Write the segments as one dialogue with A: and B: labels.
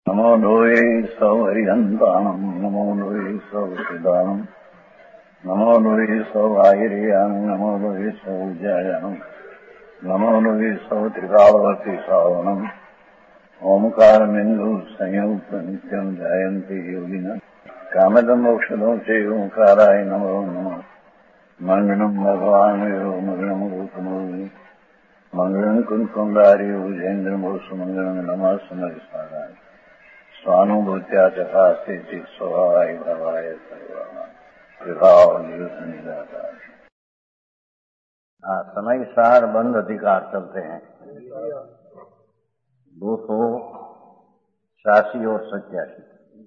A: नमो लोये सौहरिहन्ताणम् नमो लोये सौसिदानम् नमो लोये सौभागिर्यानम् नमो लोये सौजायानम् नमो लोये सौत्रिकावती सावनम् ओंकारमिन्दु संयुक्त नित्यम् जायन्ति योगिनः कामदम् मोक्षदम् च ओंकाराय नमो नमः मङ्गलम् भगवान् यो मङ्गलम् रूपमोहि मङ्गलम् कुन्कुण्डारि उजेन्द्रमोसुमङ्गलम् नमः समरिसाराय स्वानुभूत्या चकास्ते चित् स्वभावाय भवाय सर्वभाव निराकार। समय सार बंद अधिकार चलते हैं 286 और 87।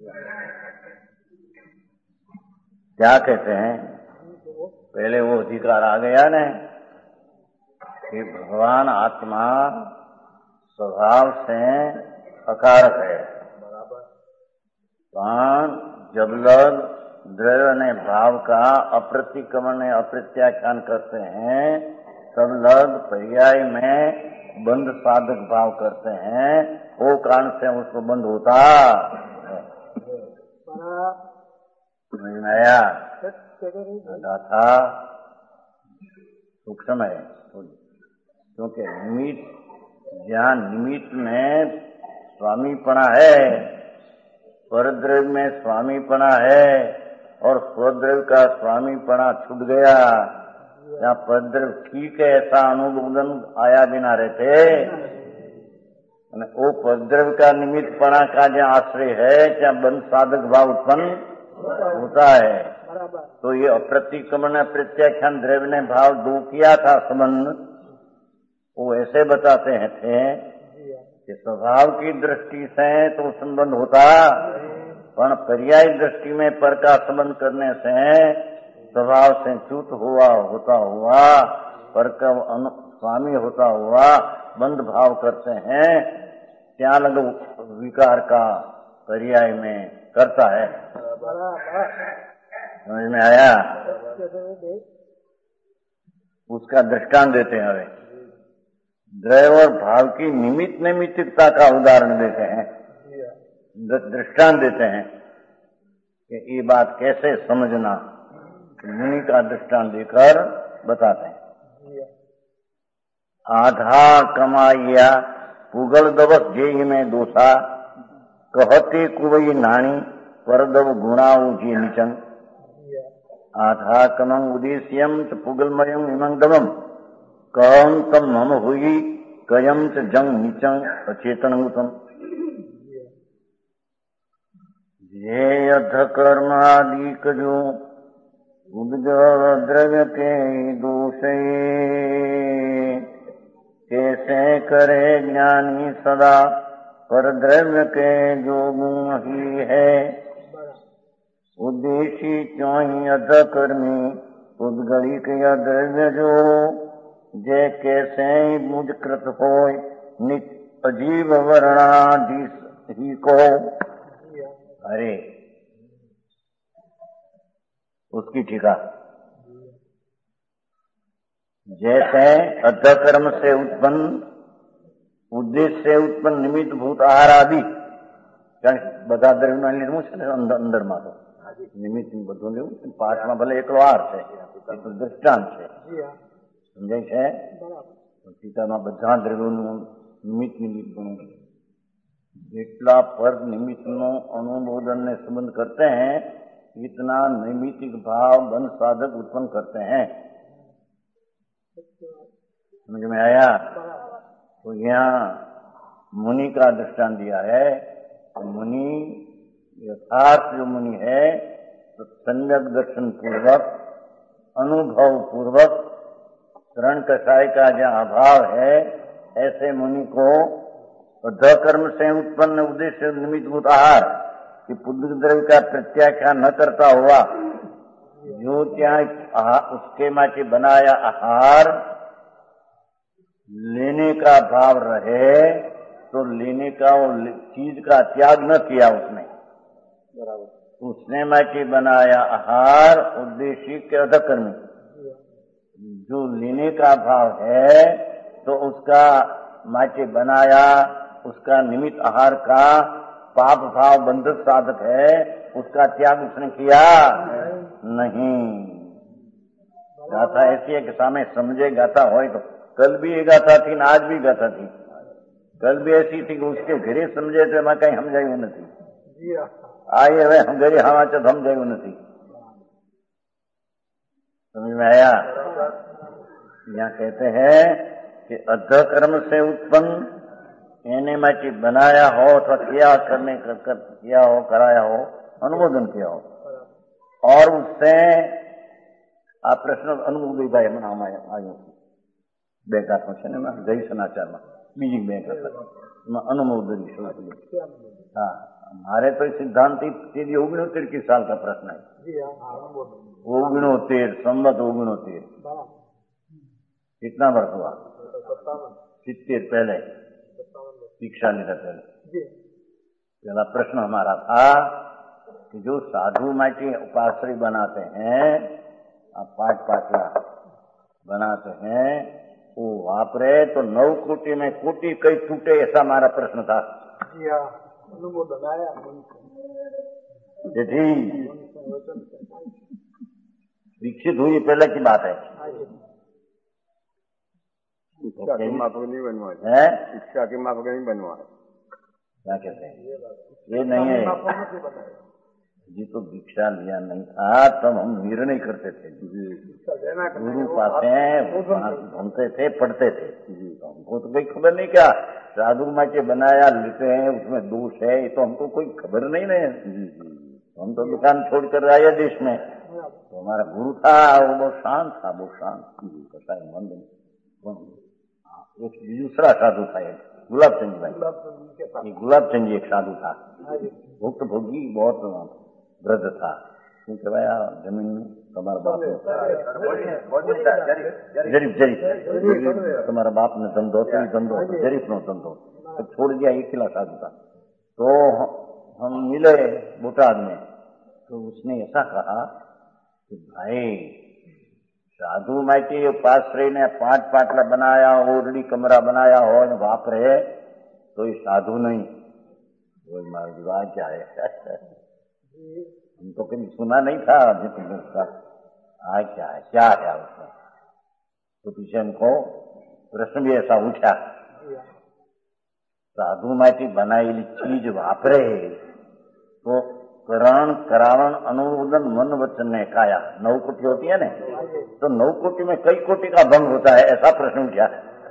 A: क्या कहते हैं? पहले वो अधिकार आ गया न कि भगवान आत्मा स्वभाव से अकारक है, प्राण जबलग द्रव्य ने भाव का अप्रतिक्रमण अप्रत्याख्यान करते हैं, सब लग पर्याय में बंध साधक भाव करते हैं, वो कारण से उसको बंध होता समझ में आया। गाथा सूक्ष्म है क्योंकि निमित्त ज्ञान निमित्त में स्वामीपना है, परद्रव्य में स्वामीपना है और स्वद्रव्य का स्वामीपना छूट गया। यहाँ परद्रव्य ठीक है ऐसा अनुबोधन आया बिना रहते, वो परद्रव्य का निमित्तपना का जहाँ आश्रय है क्या बंध साधक भाव उत्पन्न होता है। तो ये अप्रतिक्रमण प्रत्याख्यान द्रव्य ने भाव दो किया था संबंध, वो ऐसे बताते हैं थे कि स्वभाव की दृष्टि से तो संबंध होता, पर पर्याय दृष्टि में पर का संबंध करने से स्वभाव से च्युत होता हुआ पर का स्वामी होता हुआ बंध भाव करते हैं, क्या लग विकार का पर्याय में करता है। समझ में आया? उसका दृष्टांत देते हैं। हमें द्रव्य और भाव की निमित्त नैमित्तिकता का उदाहरण देते हैं, दृष्टांत देते हैं कि ये बात कैसे समझना, मुनि का दृष्टांत देकर बताते हैं। आधा कमाइया पुगल दवस जेहि में दोषा कहते कुवई नाणी परदव गुणाऊ जी निचन आधा कमं उदेश्यम च पुगलमयम इमं दमम कहम तम मम हुई कयम च जंग नीचं अचेतनभूतम ये अध कर्मादिक जो द्रव्य के दोषे कैसे करे ज्ञानी सदा पर द्रव्य के जो गुण ही है उद्देशी क्यों ही अध कर्मी उद्गली के द्रव्य जो जे कैसे मुझ कृत हो नित अजीव वर्णाधीश ही को। अरे उसकी टीका जैसे अधकर्म से उत्पन्न उद्देश्य से उत्पन्न निमित्त भूत आहार आदि બધા દ્રવ્યમાં લીધું છે ને અંદરમાં તો નિમિત્ત બધું લેવું છે, પાઠમાં ભલે એકલો આહાર છે એ તો દૃષ્ટાંત છે, સમજાય છે। ટીકામાં બધા દ્રવ્યોનું નિમિત્ત નિમિત્તનું જેટલા પર નિમિત્તનો अनुमोदन ने संबंध करते हैं इतना नैमित्तिक भाव बंध साधक उत्पन्न करते हैं। समझ में आया? तो यहाँ मुनि का दृष्टांत दिया है। तो मुनि यथार्थ जो मुनि है तो सम्यक दर्शन पूर्वक अनुभव पूर्वक शरण कषाय का जहाँ अभाव है ऐसे मुनि को अधकर्म से उत्पन्न उद्देश्य निमित्त भूत आहार कि पुद्र द्रव्य का प्रत्याख्यान न करता हुआ जो क्या उसके माचे बनाया आहार लेने का भाव रहे तो लेने का वो चीज का त्याग न किया उसने, उसने माचे बनाया आहार उद्देश्य के अधकर्मी जो लेने का भाव है तो उसका माचे बनाया उसका निमित्त आहार का पाप भाव बंधक साधक है, उसका त्याग उसने किया नहीं। गाथा ऐसी है कि सामने समझे गाथा हो तो कल भी ये गाथा थी न आज भी गाथा थी। कल भी ऐसी थी कि उसके घरे समझे तो मैं कहीं समझाયું नहीं। आइए वे हम घरे हवा तो समझाયું नहीं। समझ में आया? यहाँ कहते हैं कि अधकर्म से उत्पन्न एने माटी बनाया हो अथवा किया करने किया हो, कराया हो, अनुमोदन किया हो, और उससे આ પ્રશ્ન અનુભવભાઈ મને આવ્યો બે ગાથો છે ને એમાં જય સમાચારમાં બીજી બે ગાથા એમાં અનુમોદન શરૂ કર્યું। हाँ, हमारे तो सिद्धांत के लिए 69 साल का प्रश्न है। 69 संवत 69 कितना वर्ष हुआ? 70 पहले दीक्षा लेने पहले पहला प्रश्न हमारा था कि जो साधु माटी उपाश्रय बनाते हैं, पाठ पाटला बनाते हैं, वो वापरे तो 9 कोटि में कोटि कई टूटे, ऐसा हमारा प्रश्न था। जी दीक्षित हुई पहले की बात है।
B: शिक्षा के माफक नहीं बनवा है, शिक्षा के माफक नहीं बनवा है।
A: क्या कहते हैं? ये नहीं है जी, तो दीक्षा लिया नहीं था तब हम निर्णय करते थे। गुरु पास घूमते थे, पढ़ते थे। हमको तो कोई खबर नहीं क्या साधु माँ के बनाया लेते हैं उसमें दोष है, ये तो हमको कोई खबर नहीं है। हम तो दुकान छोड़कर आए देश में। तो हमारा गुरु था वो बहुत शांत था, बहुत शांत मंद। एक दूसरा साधु था गुलाब चंद भाई, गुलाब चंद एक साधु था, भुक्त भोगी बहुत वृद्ध था। શું કહેવાય જમીન તમારા બાપ જરીફ તમારા બાપ ને ધંધો जरीफ नो धंधो तो छोड़ दिया, अकेला साधु था। तो हम मिले बोटाद में, तो उसने ऐसा कहा कि भाई साधु माटी उपाश्रय ने 5 पाटला बनाया, ओरडी कमरा बनाया हो, वापरे तो ये साधु नहीं। वो मारा विवाह क्या है? हम तो कभी सुना नहीं था उसका। क्या है, क्या है उसमें? तो पीछे हमको प्रश्न भी ऐसा उठा, साधु माटी बनाएली चीज वापरे तो करण करावण अनुमोदन मन वचन ने काया 9 कोटि होती है ना, तो 9 कोटि में कई कोटि का भंग होता है, ऐसा प्रश्न उठा।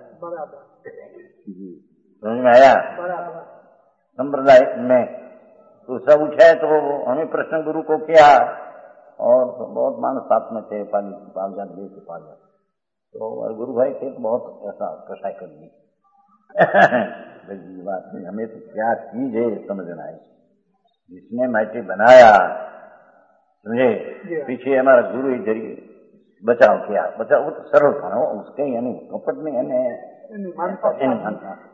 A: समझ में आया? संप्रदाय में तो सब उठा है, तो हमें प्रश्न गुरु को किया, और बहुत मानस साथ में थे, 5 जन ले के 5 जन, तो गुरु भाई थे तो बहुत ऐसा कसाई कर दी। बात नहीं, हमें तो क्या चीज है समझना है। जिसने माटी बनाया, समझे, पीछे हमारा गुरु ही जरिए बचाव किया। बचाव वो तो सरल था ना, उसके यानी कपट नहीं है,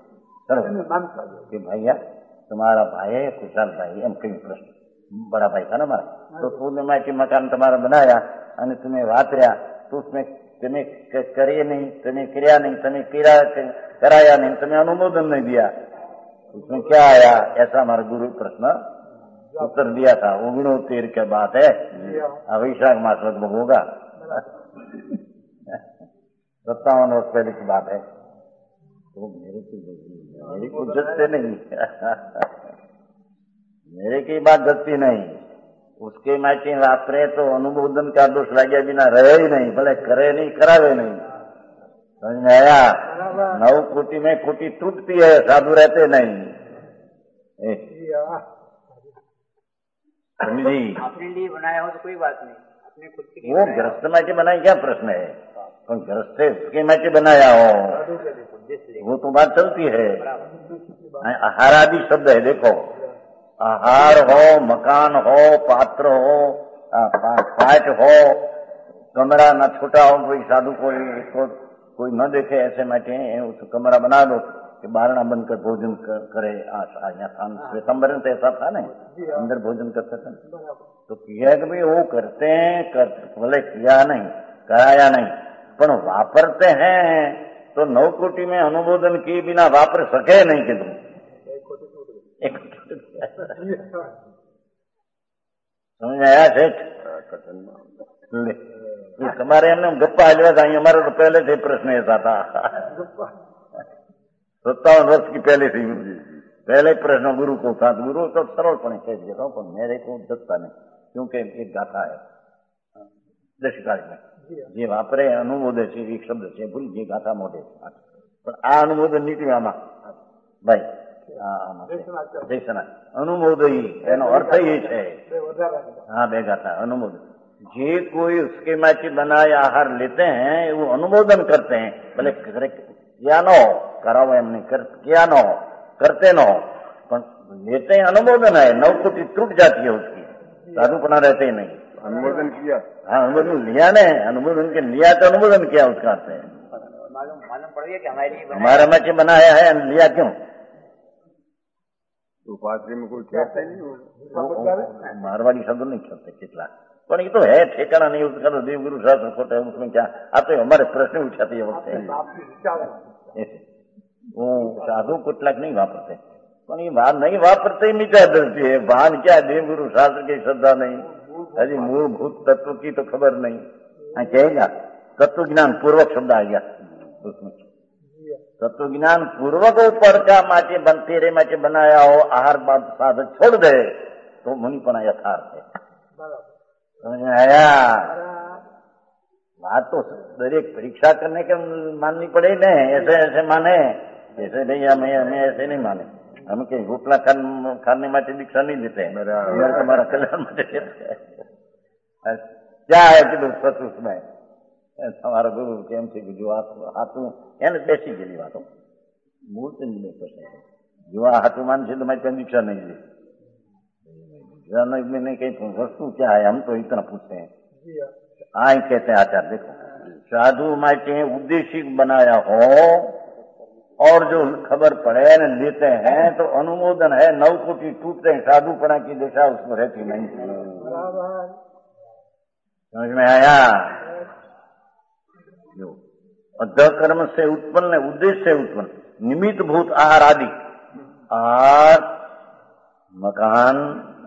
A: कि भैया तुम्हारा भाई है खुशहाल भाई, हम कहीं प्रश्न बड़ा भाई था ना हमारा, तो तूने माटी मकान तुम्हारा बनाया और तुम्हें वापरा, तो उसमें तुम्हें करे नहीं, तुम्हें क्रिया नहीं, तुम्हें कराया नहीं, तुम्हें अनुमोदन नहीं दिया, उसमें क्या आया? ऐसा हमारा गुरु प्रश्न उत्तर दिया था। 69 की बात है, वैशाख मास लगभग होगा, 57 वर्ष पहले की बात है। तो मेरी को जचते नहीं मेरे की बात जचती नहीं, उसके माटी वापरे तो अनुमोदन का दोष लगे बिना रहे ही नहीं, भले करे नहीं करावे नहीं। समझ में आया? 9 कोटि में कोटि टूटती है, साधु रहते नहीं। समझी?
C: अपने लिए बनाया हो तो कोई बात नहीं, अपने खुद के लिए
A: वो ग्रस्त माटी बनाई क्या प्रश्न है? तो ग्रस्त उसके माटी बनाया हो वो तो बात चलती है। आहार आदि शब्द है, देखो, आहार हो, मकान हो, पात्र हो, पाठ हो, कमरा न छोटा हो, कोई साधु कोई न देखे ऐसे माटी उस कमरा बना दो कि बारना बंद कर भोजन करे। श्वेतंबर तो ऐसा था ना, अंदर भोजन करते थे। तो किया कि भाई वो करते हैं, भले किया नहीं कराया नहीं, पर वापरते हैं तो 9 कोटि में अनुमोदन किए बिना वापर सके नहीं कि तुम एक समझ में आया सेठ? તમારે એમને ગપ્પા હાલવા था हमारा तो पहले से प्रश्न ऐसा था 57 वर्ष की पहले से पहले प्रश्न गुरु को था गुरु तो सरलपणे कह देता हूँ पर मेरे को दसता नहीं क्योंकि एक गाथा है दशकाल में જે વાપરે અનુમોદે છે એક શબ્દ છે ભૂલ જે ગાથા મોઢે પણ આ અનુમોદન નીકળ્યું આમાં ભાઈ અનુમોદય એનો અર્થ એ છે હા બે ગાથા અનુમોદન જે કોઈ उसके માંથી બનાया आहार लेते हैं वो अनुमोदन करते हैं भले क्या न हो कराओ एम नहीं क्या न हो करते न हो पर लेते हैं अनुमोदन है 9 कोटि त्रुट जाती है उसकी साधुपना रहते ही नहीं
B: अनुमोदन किया
A: हाँ अनुमोदन लिया ने अनुमोदन के लिया तो अनुमोदन किया उसका अर्थ है
C: मालूम पड़ गया कि
A: हमारा में बनाया है लिया क्यों
B: उपाश्री में कोई कहते नहीं
A: मारवाड़ी शब्द नहीं कहते कितना पर ये तो है ठिकाना नहीं उसका तो देवगुरु शास्त्र खोटा है उसमें क्या आप तो हमारे प्रश्न उठाते हैं वक्त ऐसे वो साधु कुटलक नहीं वापरते पर ये बात नहीं वापरते मीठा दृष्टि है भान क्या देवगुरु शास्त्र की श्रद्धा नहीं अजी मूलभूत तत्व की तो खबर नहीं हाँ कहेगा तत्व ज्ञान पूर्वक शब्द आ गया उसमें तत्व ज्ञान पूर्वक ऊपर का माचे तेरे माचे बनाया हो आहार बाद साधक छोड़ दे तो मुनिपना यथार्थ है समझ में आया बात तो दरेक परीक्षा करने के माननी पड़े न ऐसे ऐसे माने ऐसे नहीं हमें ऐसे नहीं माने हम कहीं रोटला खाने माटे दीक्षा नहीं देते हैं तुम्हारा कल्याण माटे देते हैं क्या है कि सच उसमें તમારા ગુરુ કેમ છે કે જો હાથું એને બેસી ગયેલી વાતો મૂળ તો નહીં બેસે જો આ હાથું માનશે તો મારી ત્યાં દીક્ષા नहीं ली दीक्षा नहीं कहीं वस्तु क्या है हम तो इतना पूछते हैं हाँ कहते हैं आचार्य देखो साधु माटे उद्देश्य बनाया हो और जो खबर पड़े न लेते हैं तो अनुमोदन है 9 कोटि टूटते हैं साधुपना की दिशा उसमें रहती नहीं समझ में आया कर्म से उत्पन्न उद्देश्य से उत्पन्न निमित्त भूत आहार आदि आहार मकान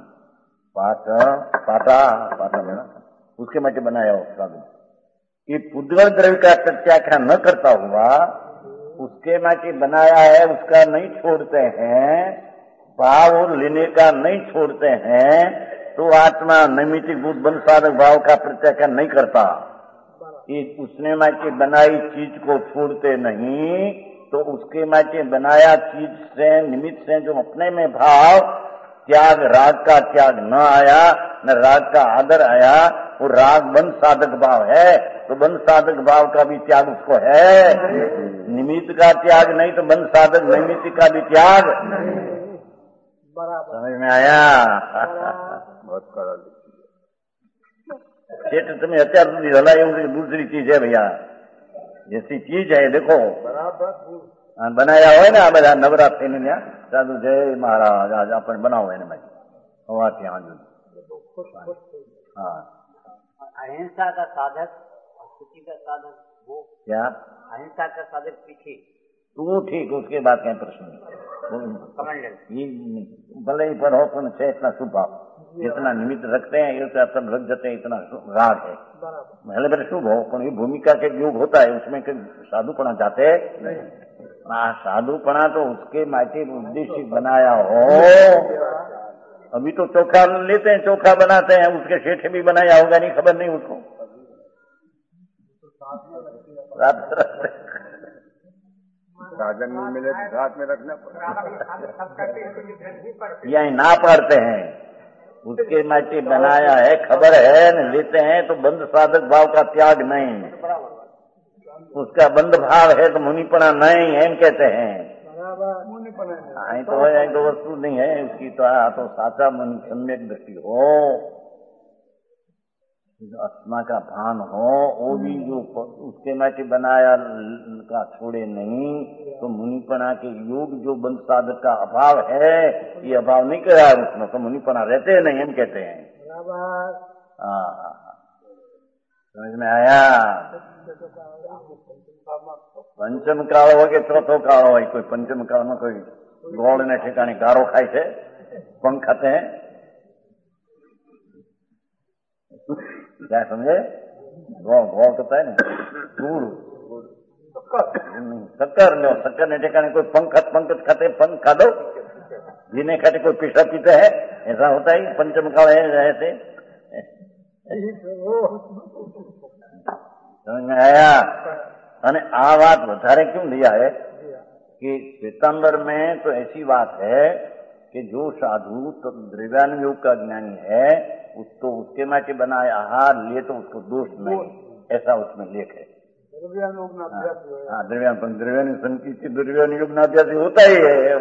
A: पाटा उसके माटे बनाया हो साधु ये पुद्गल द्रव्य का प्रत्याख्यान न करता हुआ उसके माटे बनाया है उसका नहीं छोड़ते हैं भाव लेने का नहीं छोड़ते हैं तो आत्मा नैमित्तिक भूत बल साधक भाव का प्रत्याख्यान नहीं करता उसने माचे बनाई चीज को छोड़ते नहीं तो उसके माचे बनाया चीज से निमित्त से जो अपने में भाव त्याग राग का त्याग न आया न राग का आदर आया वो राग बंध साधक भाव है तो बंध साधक भाव का भी त्याग उसको है निमित्त का त्याग नहीं तो बंध साधक नैमित्त का भी त्याग समझ में आया
B: बहुत कड़ा
A: सेठ तुम्हें અત્યાર સુધી હલાયું कि दूसरी चीज है भैया जैसी चीज है देखो बनाया हो ना બધા નવરાત્રી ને સાધુ જય મહારાજ આજ આપણે બનાવો એને માટે હવા ત્યાં हाँ
C: अहिंसा का साधक और खुशी का साधक वो
A: क्या
C: अहिंसा का साधक पीछे
A: तू ठीक उसके बाद कहीं प्रश्न नहीं भले ही पर हो तो से इतना स्वभाव जितना निमित्त रखते हैं ये सब रख देते हैं इतना राग है पहले पहले शुभ हो पर ये भूमिका के योग होता है उसमें साधुपना चाहते साधुपना तो उसके माटे उद्देश्य बनाया हो अभी तो चोखा लेते हैं चोखा बनाते हैं उसके सेठ भी बनाया होगा नहीं खबर नहीं उसको
B: साधन नहीं मिले तो साथ में रखना
A: यही ना पढ़ते हैं उसके माटी बनाया है खबर है न लेते हैं तो बंद साधक भाव का त्याग नहीं उसका बंद भाव है तो मुनिपना नहीं एम कहते हैं तो वस्तु नहीं है उसकी तो साचा मन सम्यक दृष्टि हो आत्मा का भान हो वो भी जो उसके माटे बनाया का छोड़े नहीं तो मुनिपना के योग जो बंद साधक का अभाव है ये अभाव नहीं करा उसमें तो मुनिपना रहते नहीं हम कहते हैं समझ में आया पंचम काल हो के चौथो काल हो कोई पंचम काल में कोई ગોળ ને ઠેકાણે ગારો ખાય છે पंख खाते हैं, क्या समझे? गौ कहता है ना, गुड़ शक्कर लो, शक्कर ने ठिकाने कोई पंख खाते, पंख खा दो, जीने खाते कोई पीसा पीते है, ऐसा होता है पंचम काल है ऐसे। समझ में आया? અને આ વાત વધારે क्यों लिया है कि श्वेतांबर में तो ऐसी बात है कि जो साधु तो द्रव्यान योग का ज्ञानी है उसको उसके माटे बनाए आहार लिए तो उसको दोष नहीं, ऐसा उसमें लेख है। हाँ, द्रव्यान संकीर्ति द्रव्यान योग नाभ्यास होता ही है।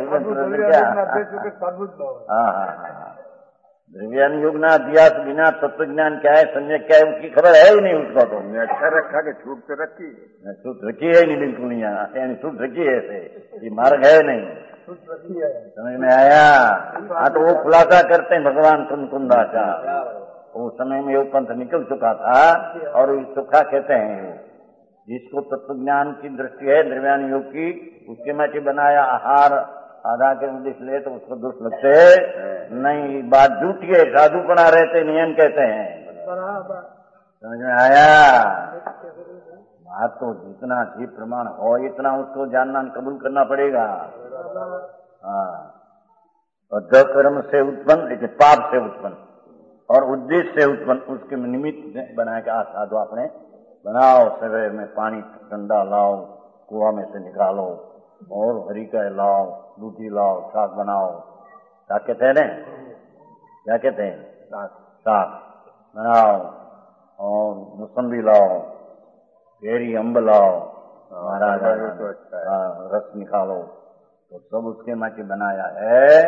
A: हाँ, द्रव्यान योग ना अध्यास बिना तत्व ज्ञान क्या है, संजय क्या है, उसकी खबर है ही नहीं उसको। तो
B: अच्छा रखा कि छूट तो रखी,
A: छूट रखी है नहीं बिल्कुल नहीं, यानी छूट रखी है ऐसे, ये मार्ग है नहीं, समझ में आया? हाँ, तो वो खुलासा करते हैं भगवान कुंदाचार्य, उस समय में वो पंथ निकल चुका था और चोखा कहते हैं जिसको तत्व ज्ञान की दृष्टि है द्रव्यान योग की, उसके माटे बनाया आहार आधा के उद्देश्य ले तो उसको दोष लगते नहीं, बात झूठी है, साधु पढ़ा रहते नियम कहते हैं। समझ में आया? बात तो जितना भी प्रमाण हो इतना उसको जानना कबूल करना पड़ेगा। हाँ, और द कर्म से उत्पन्न लेकिन पाप से उत्पन्न और उद्देश्य से उत्पन्न उसके निमित्त बना के साधु अपने बनाओ, सवेरे में पानी ठंडा लाओ, कुआ में से निकालो और हरी का लाओ, दूधी लाओ, साग बनाओ, साग कहते हैं ना, क्या कहते हैं, साग बनाओ और मौसम्बी लाओ, केरी अम्ब लाओ, महाराज रस निकालो, तो सब उसके माटे बनाया है।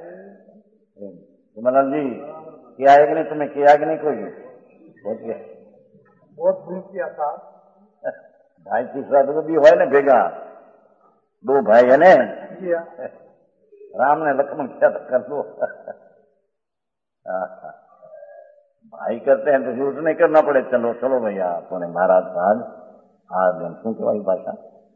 A: मलाल जी किया है कि नहीं, तुम्हें किया कि नहीं कोई? बहुत किया था। भाई तीसरा तो भी है ना भेगा, दो भाई है ने, राम ने लक्ष्मण किया था कर दो। भाई करते हैं तो यूज नहीं करना पड़े, चलो चलो भैया अपने महाराज आज आरदान શું કહેવાય ભાષા,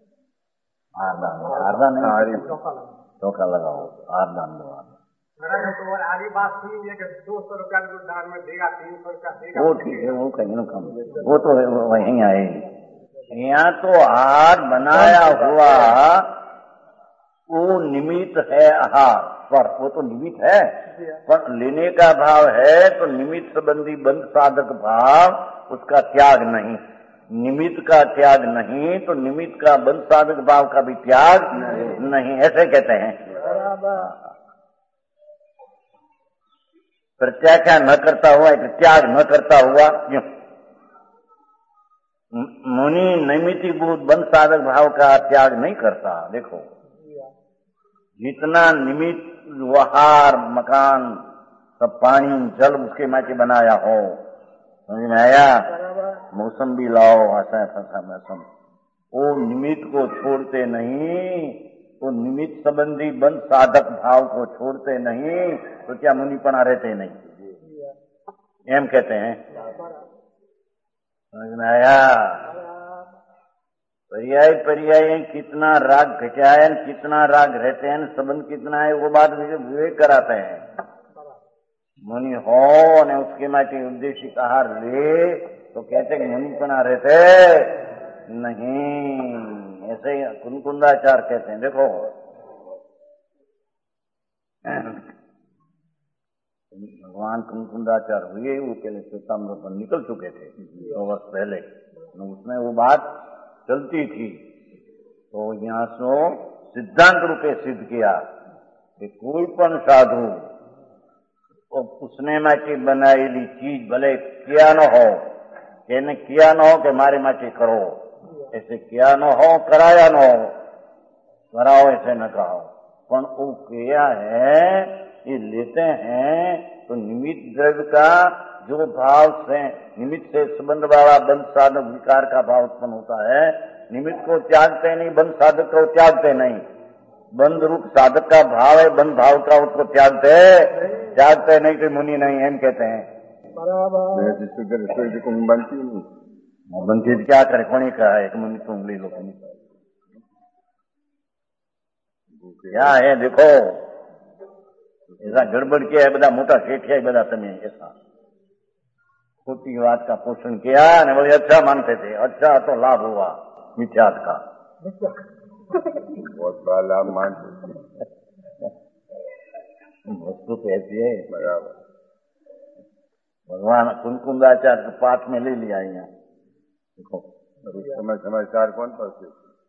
A: आरदान नहीं, चौका लगाओ, आरदान दो।
C: आगे बात सुनी है कि 200 रुपया दान में देगा, 300 रुपया देगा,
A: वो ठीक है, वो कहीं ना कम, वो तो वहीं आए। यहाँ तो आहार बनाया हुआ वो निमित्त है आहार पर, वो तो निमित्त है पर लेने का भाव है तो निमित्त संबंधी बंध साधक भाव उसका त्याग नहीं, निमित्त का त्याग नहीं तो निमित्त का बंध साधक भाव का भी त्याग नहीं, ऐसे कहते हैं। प्रत्याख्या न करता हुआ एक त्याग न करता हुआ क्यों? मुनि नैमित्तिकभूत बंध साधक भाव का त्याग नहीं करता। देखो जितना निमित्त आहार मकान सब पानी जल उसके माटे बनाया हो, समझ में आया? मौसम भी लाओ, ऐसा फंसा मौसम, वो निमित्त को छोड़ते नहीं, वो निमित्त संबंधी बंध साधक भाव को छोड़ते नहीं तो क्या मुनिपना रहते नहीं, एम कहते हैं। समझ में आया? पर्याय कितना राग घटाए, कितना राग रहते हैं, संबंध कितना है, वो बात विवेक कराते हैं। मुनि हो ने उसके माटे उद्देशिक आहार ले तो कहते कि मुनिपना रहते नहीं, ऐसे ही कुंदाचार कहते हैं। देखो भगवान कुंदाचार हुए वो पहले श्वेतांबर पर निकल चुके थे 2 वर्ष पहले, उसमें वो बात चलती थी, तो यहाँ से सिद्धांत रूपे सिद्ध किया कि कोई पण साधु उसने माटे बनाएली चीज भले किया न हो, कहने किया न हो कि मारे माटे करो, ऐसे किया न हो कराया न हो, कराओ ऐसे न कहो, पण वो किया है ये लेते हैं तो निमित्त द्रव्य का जो भाव से निमित्त से संबंध वाला बंध साधक विकार का भाव उत्पन्न होता है, निमित्त को त्यागते नहीं, बंध साधक को त्यागते नहीं, बंध रूप साधक का भाव है, बंध भाव का उसको त्यागते नहीं कि मुनि नहीं, एम कहते हैं।
B: बनती नहीं,
A: बनती क्या करे, कौन कहा है कि मुनि तुम ले लो, क्या है देखो ऐसा गड़बड़ किया है બધા મોટા શેઠિયા બધા તમે ऐसा खोटी बात का पोषण किया ने बोले अच्छा मानते थे, अच्छा तो लाभ हुआ मिथ्यात का।
B: बहुत बड़ा लाभ मानते
A: वस्तु तो ऐसी है।
B: बराबर।
A: भगवान कुंकुमदाचार्य तो पाठ में ले लिया यहाँ देखो।
B: इस समय समाचार कौन पढ़ते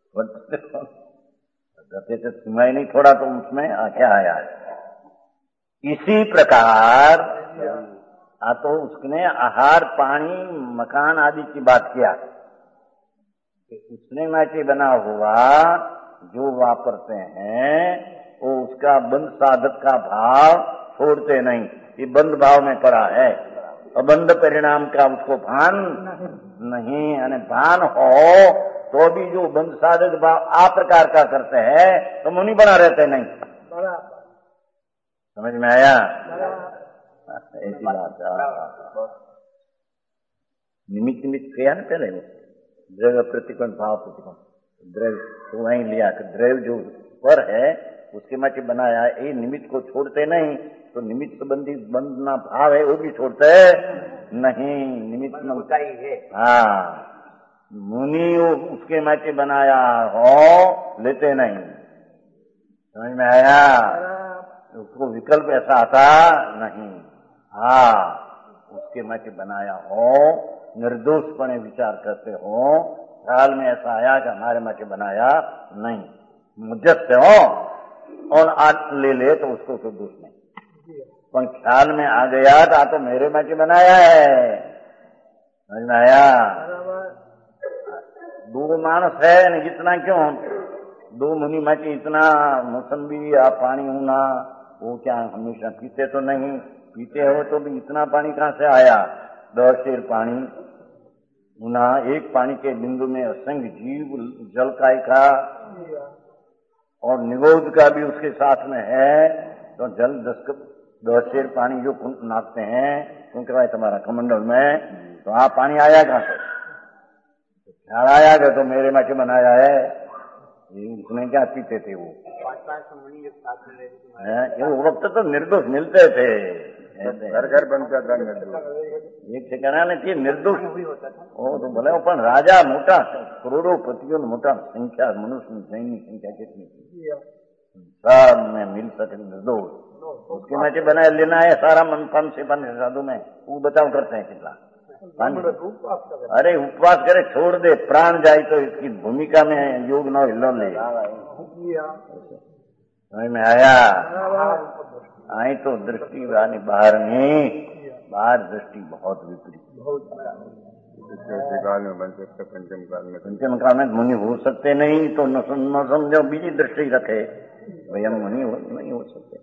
A: कहते थे सुनाई नहीं थोड़ा तो उसमें क्या आया है। इसी प्रकार तो उसने आहार पानी मकान आदि की बात किया कि उसने माटी बना हुआ जो वापरते हैं वो उसका बंद साधक का भाव छोड़ते नहीं, ये बंद भाव में पड़ा है। अबंध परिणाम का उसको भान नहीं, यानी भान हो तो भी जो बंद साधक भाव आ प्रकार का करते हैं तो मुनि बना रहते नहीं। समझ में आया? ऐसी बात। निमित्त निमित्त किया ना पहले वो द्रव्य प्रतिकोण भाव प्रतिकोण द्रव्य तो वहीं लिया कि द्रव्य जो पर है उसके माटी बनाया, ये निमित्त को छोड़ते नहीं तो निमित्त संबंधी बंधना भाव है वो भी छोड़ते नहीं। निमित्त
C: ऊंचाई है।
A: हाँ, मुनि उसके माटी बनाया हो लेते नहीं। समझ में आया? उसको विकल्प ऐसा आता नहीं। हाँ, उसके माटी बनाया हो निर्दोषपणे विचार करते हो, ख्याल में ऐसा आया कि हमारे माटी बनाया नहीं, मध्यस्थ हो और आज ले ले तो उसको कोई दोष नहीं। पर ख्याल में आ गया तो मेरे माटी बनाया है। समझ में आया? दो मानस है न इतना क्यों, दो मुनि माटी इतना मौसम्बी या पानी होना वो क्या हमेशा पीते तो नहीं, पीते हो तो भी इतना पानी कहाँ से आया? 10 शेर पानी होना, एक पानी के बिंदु में असंख्य जीव जल का एका और निगोद का भी उसके साथ में है, तो जल 10 शेर पानी जो नापते हैं क्योंकि भाई तुम्हारा कमंडल में, तो आप पानी आया कहाँ से? ख्याल आया कि तो मेरे माटी बनाया है, उसने क्या पीते थे वो? वो वक्त तो निर्दोष मिलते थे,
B: घर घर बनता था निर्दोष।
A: एक ठिकाना ने थी निर्दोष वो तो बोले पण राजा मोटा करोड़ों पतियों मोटा संख्या मनुष्य सैन्य संख्या कितनी थी, सब में मिल सके निर्दोष उसके माटे बनाए लेना है सारा मन 5 से 5 साधु में वो बचाव करते हैं कितना। अरे उपवास करे छोड़ दे प्राण जाए तो इसकी भूमिका में योग न हिलो ले। समझ में आया? आई तो दृष्टि वाली बाहर नहीं, बाहर दृष्टि बहुत विपरीत।
B: काल में बन सकते, पंचम काल में
A: मुनि हो सकते नहीं तो न समझो बीजी दृष्टि रखे भाई हम मुनि नहीं हो सकते।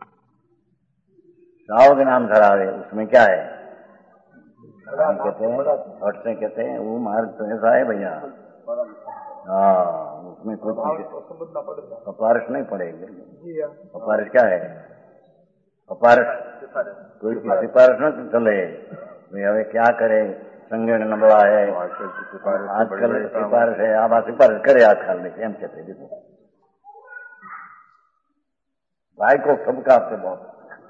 A: साव के नाम धरावे उसमें क्या है? कहते हैं हट से कहते हैं वो मार्ग तो ऐसा है भैया। हाँ, उसमें कोई अपारस नहीं पड़ेगी। अपारस क्या है? अपारस कोई की सिफारिश न चले भाई हमें क्या करे, संगठन नबड़ा है आजकल सिफारिश है, आप सिफारिश करे आजकल में एम कहते देखो भाई को सबका आपसे बहुत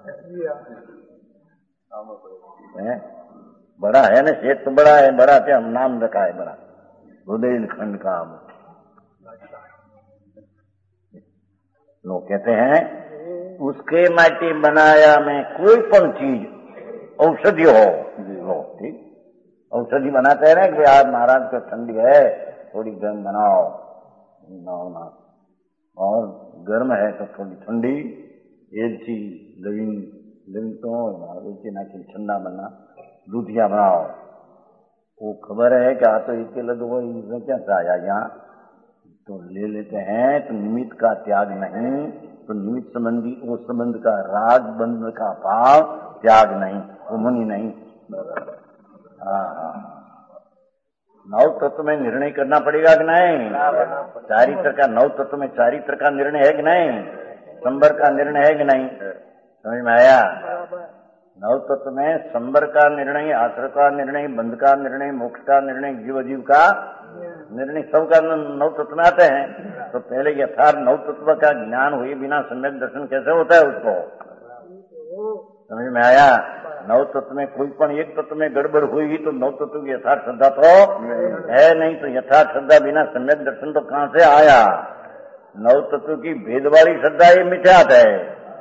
A: बड़ा है ना, शेख तो बड़ा है, बड़ा क्या नाम रखा है बड़ा बुंदेलखंड का। लोग कहते हैं उसके माटी बनाया में कोई पण चीज औषधि हो, लो ठीक औषधि बनाते हैं ना कि आज महाराज को ठंडी है थोड़ी गर्म बनाओ ना, और गर्म है तो थोड़ी ठंडी एलची लविंग तो एलची नाखी ठंडा बना दूधिया बनाओ। वो खबर है कि तो एक लग वो इसमें क्या आया यहाँ तो ले लेते हैं, तो निमित्त का त्याग नहीं, तो निमित्त संबंधी वो संबंध का राग बंध का भाव त्याग नहीं, वो मुनि नहीं। नव तत्व में निर्णय करना पड़ेगा कि नहीं? चारित्र का नव तत्व में चारित्र का निर्णय है कि नहीं? संबर का निर्णय है कि नहीं? समझ में आया? नव तत्व में संबर का निर्णय, आश्रय का निर्णय, बंध का निर्णय, मोक्ष का निर्णय, जीव का निर्णय, सबका नव तत्व में आते हैं। तो पहले यथार्थ नव तत्व का ज्ञान हुए बिना सम्यक दर्शन कैसे होता है उसको? समझ में आया? नव तत्व में कोई पण एक तत्व में गड़बड़ हुई तो नव तत्व की यथार्थ श्रद्धा तो है नहीं। तो यथार्थ श्रद्धा बिना सम्यक दर्शन तो कहां से आया? नव तत्व की भेद वाली श्रद्धा ये मिथ्यात है।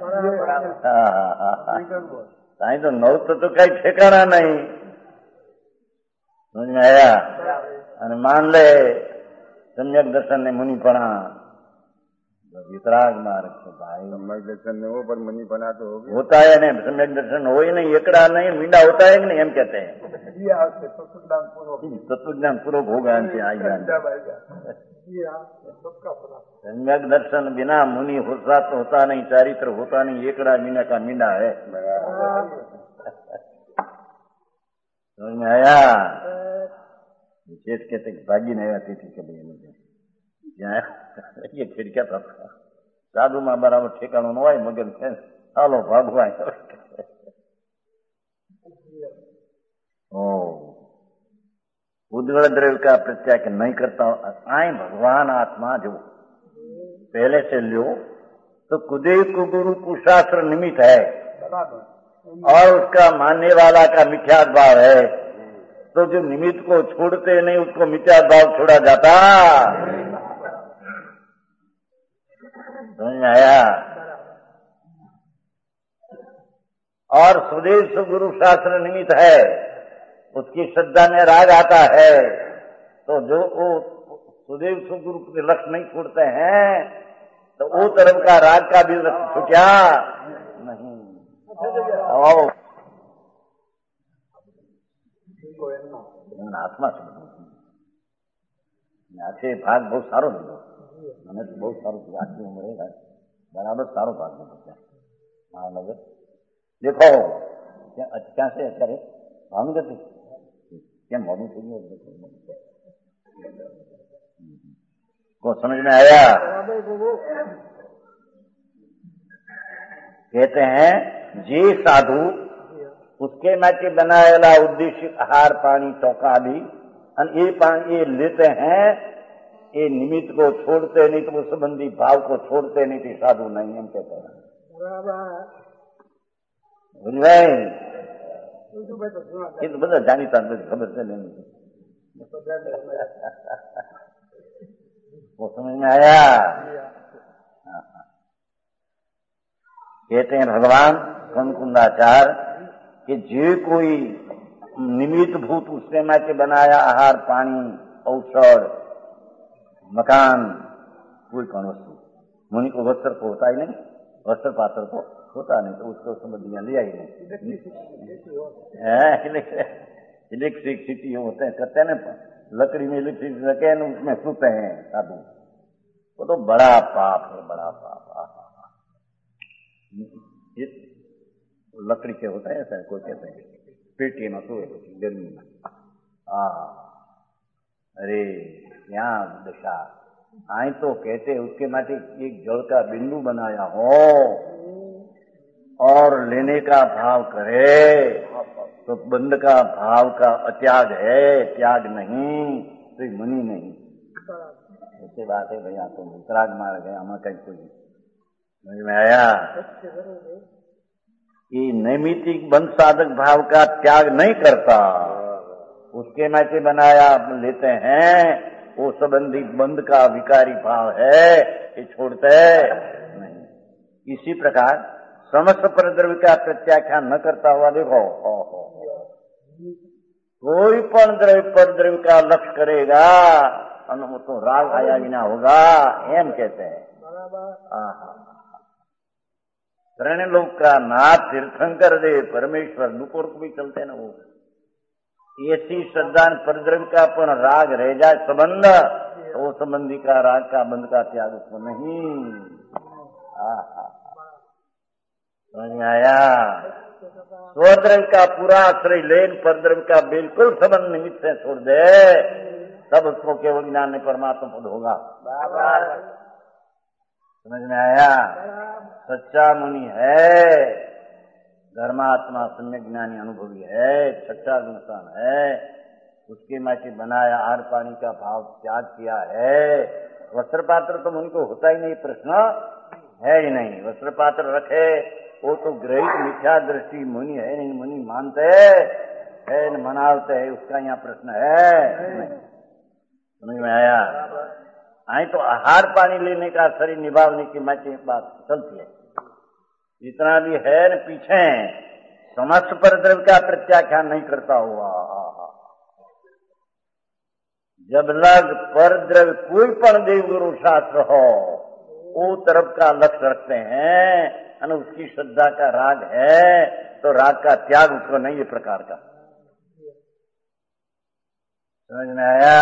A: साईं तो नव तत्व का ही ठिकाना नहीं। समझ में आया? અને मान ले सम्यक दर्शन ने मुनिपणा वितराग मार्ग से भाई।
B: सम्यक दर्शन ने हो पर मुनिपणा तो
A: होता है नहीं, सम्यक दर्शन हो ही नहीं, एकड़ा नहीं, मींडा होता है कि नहीं, हम कहते हैं तत्वज्ञान पूर्वक होगा इनसे आई सम्यक दर्शन बिना मुनि होता तो होता नहीं, चारित्र होता नहीं, एकड़ा मीना का मींडा है। समझ में आया? चेत कहते भागी नहीं आती थी कभी मुझे ये खिड़किया था साधु में बराबर ठेकाणो न હોય મગર ચાલો ભાગવા उद्गल द्रव्य का प्रत्याग नहीं करता। आए भगवान आत्मा जो पहले से लो तो कुदेव को गुरु कुशास्त्र निमित्त है और उसका मानने वाला का मिथ्या भाव है। तो जो निमित्त को छोड़ते नहीं उसको मिथ्या भाव छोड़ा जाता। समझ में आया? और सुदेव सुगुरु शास्त्र निमित्त है, उसकी श्रद्धा में राग आता है। तो जो वो सुदेव सुगुरु के लक्ष्य नहीं छोड़ते हैं तो वो तरफ का राग का भी लक्ष्य छूटा नहीं। और आत्मा से आखे भाग बहुत सारो मिलो मैंने तो बहुत सारो आखी उम्र बराबर सारो भाग में बचा महानगर देखो क्या से અત્યારે ભાવનગર क्या मोनू को समझ में आया? कहते हैं जे साधु उसके માટે बनाएला उद्देश्य आहार पानी चौका आदि ये पानी ये लेते हैं, ये निमित्त को छोड़ते नहीं तो उस संबंधी भाव को छोड़ते नहीं तो साधु नहीं हम कहते हैं। ये तो બધા જાણીતા ખબર છે वो समझ में आया? कहते हैं भगवान कुंकुंदाचार्य कि जे कोई निमित्त भूत उसने માટે बनाया आहार पानी औषध मकान कोई कौन वस्तु मुनि को वस्त्र को होता ही नहीं, वस्त्र पात्र को होता नहीं तो उसको संबंधियां ले आई नहीं। इलेक्ट्रिसिटी होते हैं करते हैं ना लकड़ी में इलेक्ट्रिसिटी रखे उसमें सोते हैं साधु, वो तो बड़ा पाप है, बड़ा पाप। लकड़ी के होता है ऐसा कोई कहते हैं पेटी में सोए गर्मी में अरे क्या दशा। आई तो कहते उसके माटे एक जल का बिंदु बनाया हो और लेने का भाव करे तो बंद का भाव का अत्याग है, त्याग नहीं तो मुनि नहीं। ऐसी बात है भैया तो वितराग मार गए हमारा कहीं कोई समझ में आया? ये नैमित्तिक बंद साधक भाव का त्याग नहीं करता, उसके माटे बनाया लेते हैं वो संबंधी बंद का विकारी भाव है ये छोड़ते नहीं। इसी प्रकार समस्त परद्रव्य का प्रत्याख्यान न करता हुआ देखो कोई पण द्रव्य परद्रव्य का लक्ष्य करेगा तो राग आया बिना होगा एम कहते हैं। शरण लोक का नाथ तीर्थंकर दे परमेश्वर दुपोर को भी चलते ना वो ऐसी श्रद्धा परद्रव्य का पण राग रह जाए संबंध तो वो संबंधी का राग का बंध का त्याग उसको नहीं। समझ में आया? स्वद्रव्य का पूरा आश्रय लेन परद्रव्य का बिल्कुल संबंध निमित्त से छोड़ दे तब उसको केवल ज्ञान में परमात्मा पद होगा। समझ में आया? सच्चा मुनि है, धर्मात्मा सम्यक ज्ञानी अनुभवी है, सच्चा गुणसान है, उसके माटे बनाया आहार पानी का भाव त्याग किया है। वस्त्र पात्र तो मुनि को होता ही नहीं, प्रश्न है ही नहीं। वस्त्र पात्र रखे वो तो ग्रहित मिथ्या दृष्टि मुनि है नहीं, मुनि मानते है न मनाते है, उसका यहाँ प्रश्न है। समझ में आया? आई तो आहार पानी लेने का शरीर निभावने की बात चलती है, जितना भी है न पीछे समस्त परद्रव्य का प्रत्याख्यान नहीं करता हुआ। जब लग परद्रव्य कोई पण देव गुरु शास्त्र हो, वो तरफ का लक्ष्य रखते हैं और उसकी श्रद्धा का राग है, तो राग का त्याग उसको नहीं है प्रकार का। समझ में आया?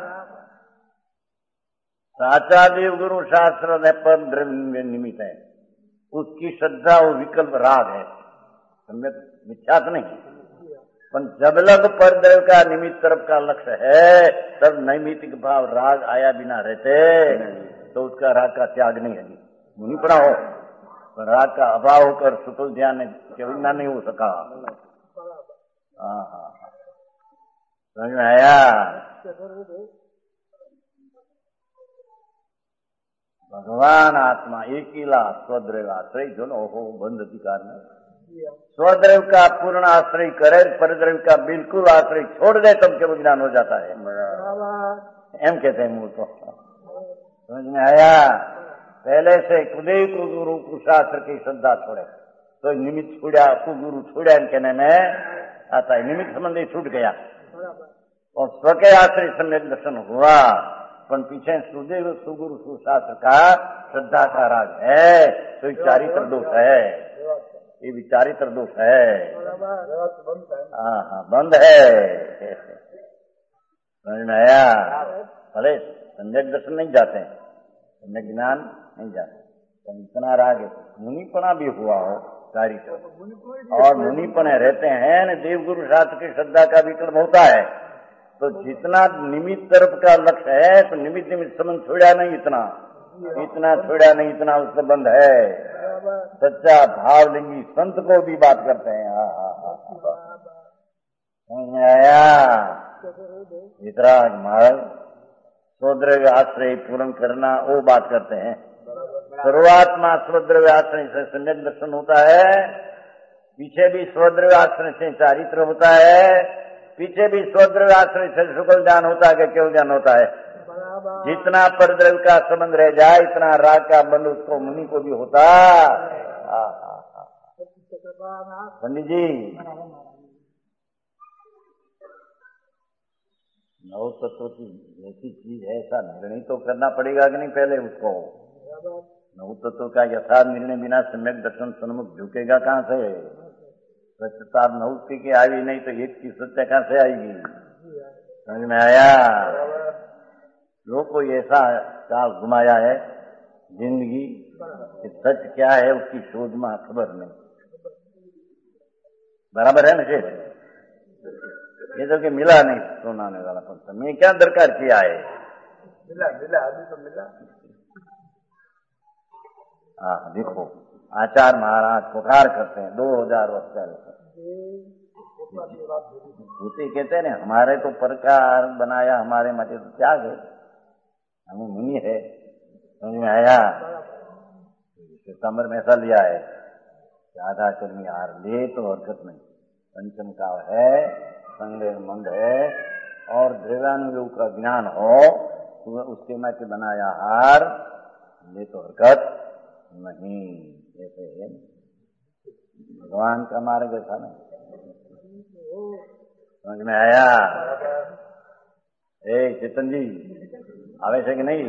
A: साचा देव गुरु शास्त्र में पर द्रव्य निमित्त है, उसकी श्रद्धा वो विकल्प राग है, मिथ्या तो नहीं। पर जब लग पर द्रव्य का निमित्त तरफ का लक्ष्य है, तब नैमित्तिक भाव राग आया बिना रहते, तो उसका राग का त्याग नहीं है। मुनि पड़ा हो पर राग का अभाव होकर शुक्ल ध्यान केवल नहीं हो सका। समझ में आया? भगवान आत्मा एकीला स्वद्रव्य आश्रय जो न हो बंध अधिकार में स्वद्रव्य का पूर्ण आश्रय करे, परद्रव्य का बिल्कुल आश्रय छोड़ दे, तब केवल ज्ञान हो जाता है। एम कहते हैं मूल को। समझ में आया? पहले से कुदे को गुरु को शास्त्र की श्रद्धा छोड़े तो निमित्त छुड़ा को गुरु छुड़ा कहने में आता है, निमित्त संबंधी छूट गया और स्व के आश्रय सम्यक दर्शन हुआ। पर पीछे सुदेव सुगुरु सुशास्त्र का श्रद्धा का राग है, तो चारित्र दोष है, ये विचारित्र दोष है। हाँ बंद है। समझ में आया? भले सम्यक दर्शन नहीं जाते हैं, सम्यक ज्ञान नहीं जाते, तो इतना राग है। मुनिपना भी हुआ हो चारित्र और मुनिपने रहते हैं न, देवगुरु शास्त्र की श्रद्धा का विकल्प होता है, तो जितना निमित्त तरफ का लक्ष्य है, तो निमित्त संबंध छोड़ा नहीं, इतना छोड़ा नहीं, इतना उससे बंद है। सच्चा भावलिंगी संत को भी बात करते हैं। समझ में आया? इतना मार्ग स्वद्रव्य आश्रय पूर्ण करना, वो बात करते हैं। शुरुआत में स्वद्रव्य आश्रय से सम्यक दर्शन होता है, पीछे भी स्वद्रव्य आश्रय से चारित्र होता है, पीछे भी स्वद्रव्य आश्रय से शुक्ल ज्ञान होता है कि केवल ज्ञान होता है। जितना परद्रव्य का संबंध रह जाए, इतना राग का बंध उसको मुनि को भी होता। पंडित जी, नौ तत्व की ऐसी चीज है, ऐसा निर्णय तो करना पड़ेगा कि नहीं पहले उसको। नौ तत्व का यथार्थ निर्णय बिना सम्यक दर्शन सन्मुख झुकेगा कहाँ से? सत्यता नौती की आई नहीं तो एक की सत्य कहाँ से आएगी? समझ में आया? लोग को ऐसा चाल घुमाया है जिंदगी कि सच क्या है उसकी शोध में खबर नहीं। बराबर है ना शेर? ये तो कि मिला नहीं सुनाने वाला पंथ, मैं क्या दरकार किया है? मिला अभी तो मिला। हाँ देखो, आचार्य महाराज पुकार करते हैं 2000 वर्ष पहले। भूति कहते हैं ना, हमारे तो प्रकार बनाया, हमारे मते तो त्याग है, हमें मुनि है। समझ में आया? सितंबर में ऐसा लिया है, ज्यादा कर्मी हार ले तो हरकत नहीं, पंचम का है, संदेह मंद है और द्रव्यानुयोग का ज्ञान हो, तो उसके मते बनाया हार ले तो हरकत नहीं। ऐसे भगवान का मार्ग ऐसा नहीं। समझ में आया? चेतन जी आवे से कि नहीं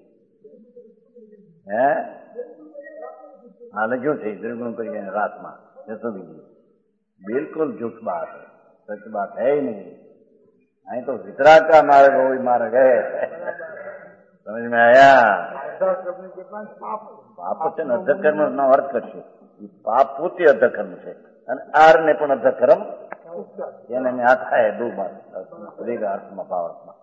A: है? हाँ लग्यो थे द्रगुण करिए रात में जैसो भी बिल्कुल झूठ बात है, सच बात है ही नहीं। नहीं तो वितरा का मार्ग वही मार्ग है। समझ में आया? पाप છે ને અધકર્મ નો અર્થ કરશે, પાપ પોતે અધકર્મ છે અને આર ને પણ અધકર્મ એને આ થાય દો બાર એક અર્થમાં ભાવાર્થમાં।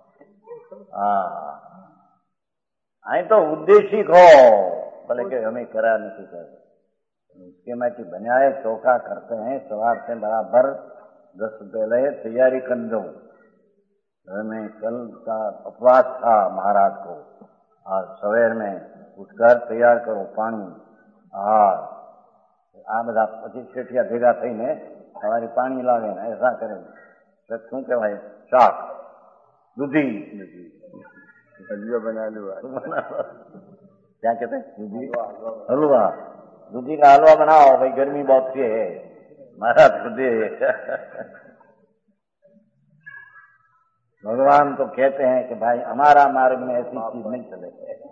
A: અહીં તો ઉદ્દેશિક हो भले कि हमें करा नहीं करते, उसके में बनाए चौका करते हैं, सवार से बराबर 10 पहले तैयारी कर दो। मैं कल का उपवास था महाराज को, आज सवेर में उठकर तैयार करो पानी, આ બધા પછી શેઠિયા ભેગા થઈને સવારે પાણી લાવે ને એસા કરે તો શું કહેવાય શાક દૂધી
B: हलवा बना लो
A: क्या कहते हैं दूधी हलवा दूधी का हलवा बनाओ भाई गर्मी बहुत है महाराज खुदे भगवान तो कहते हैं कि भाई हमारा मार्ग में ऐसी चीज नहीं चले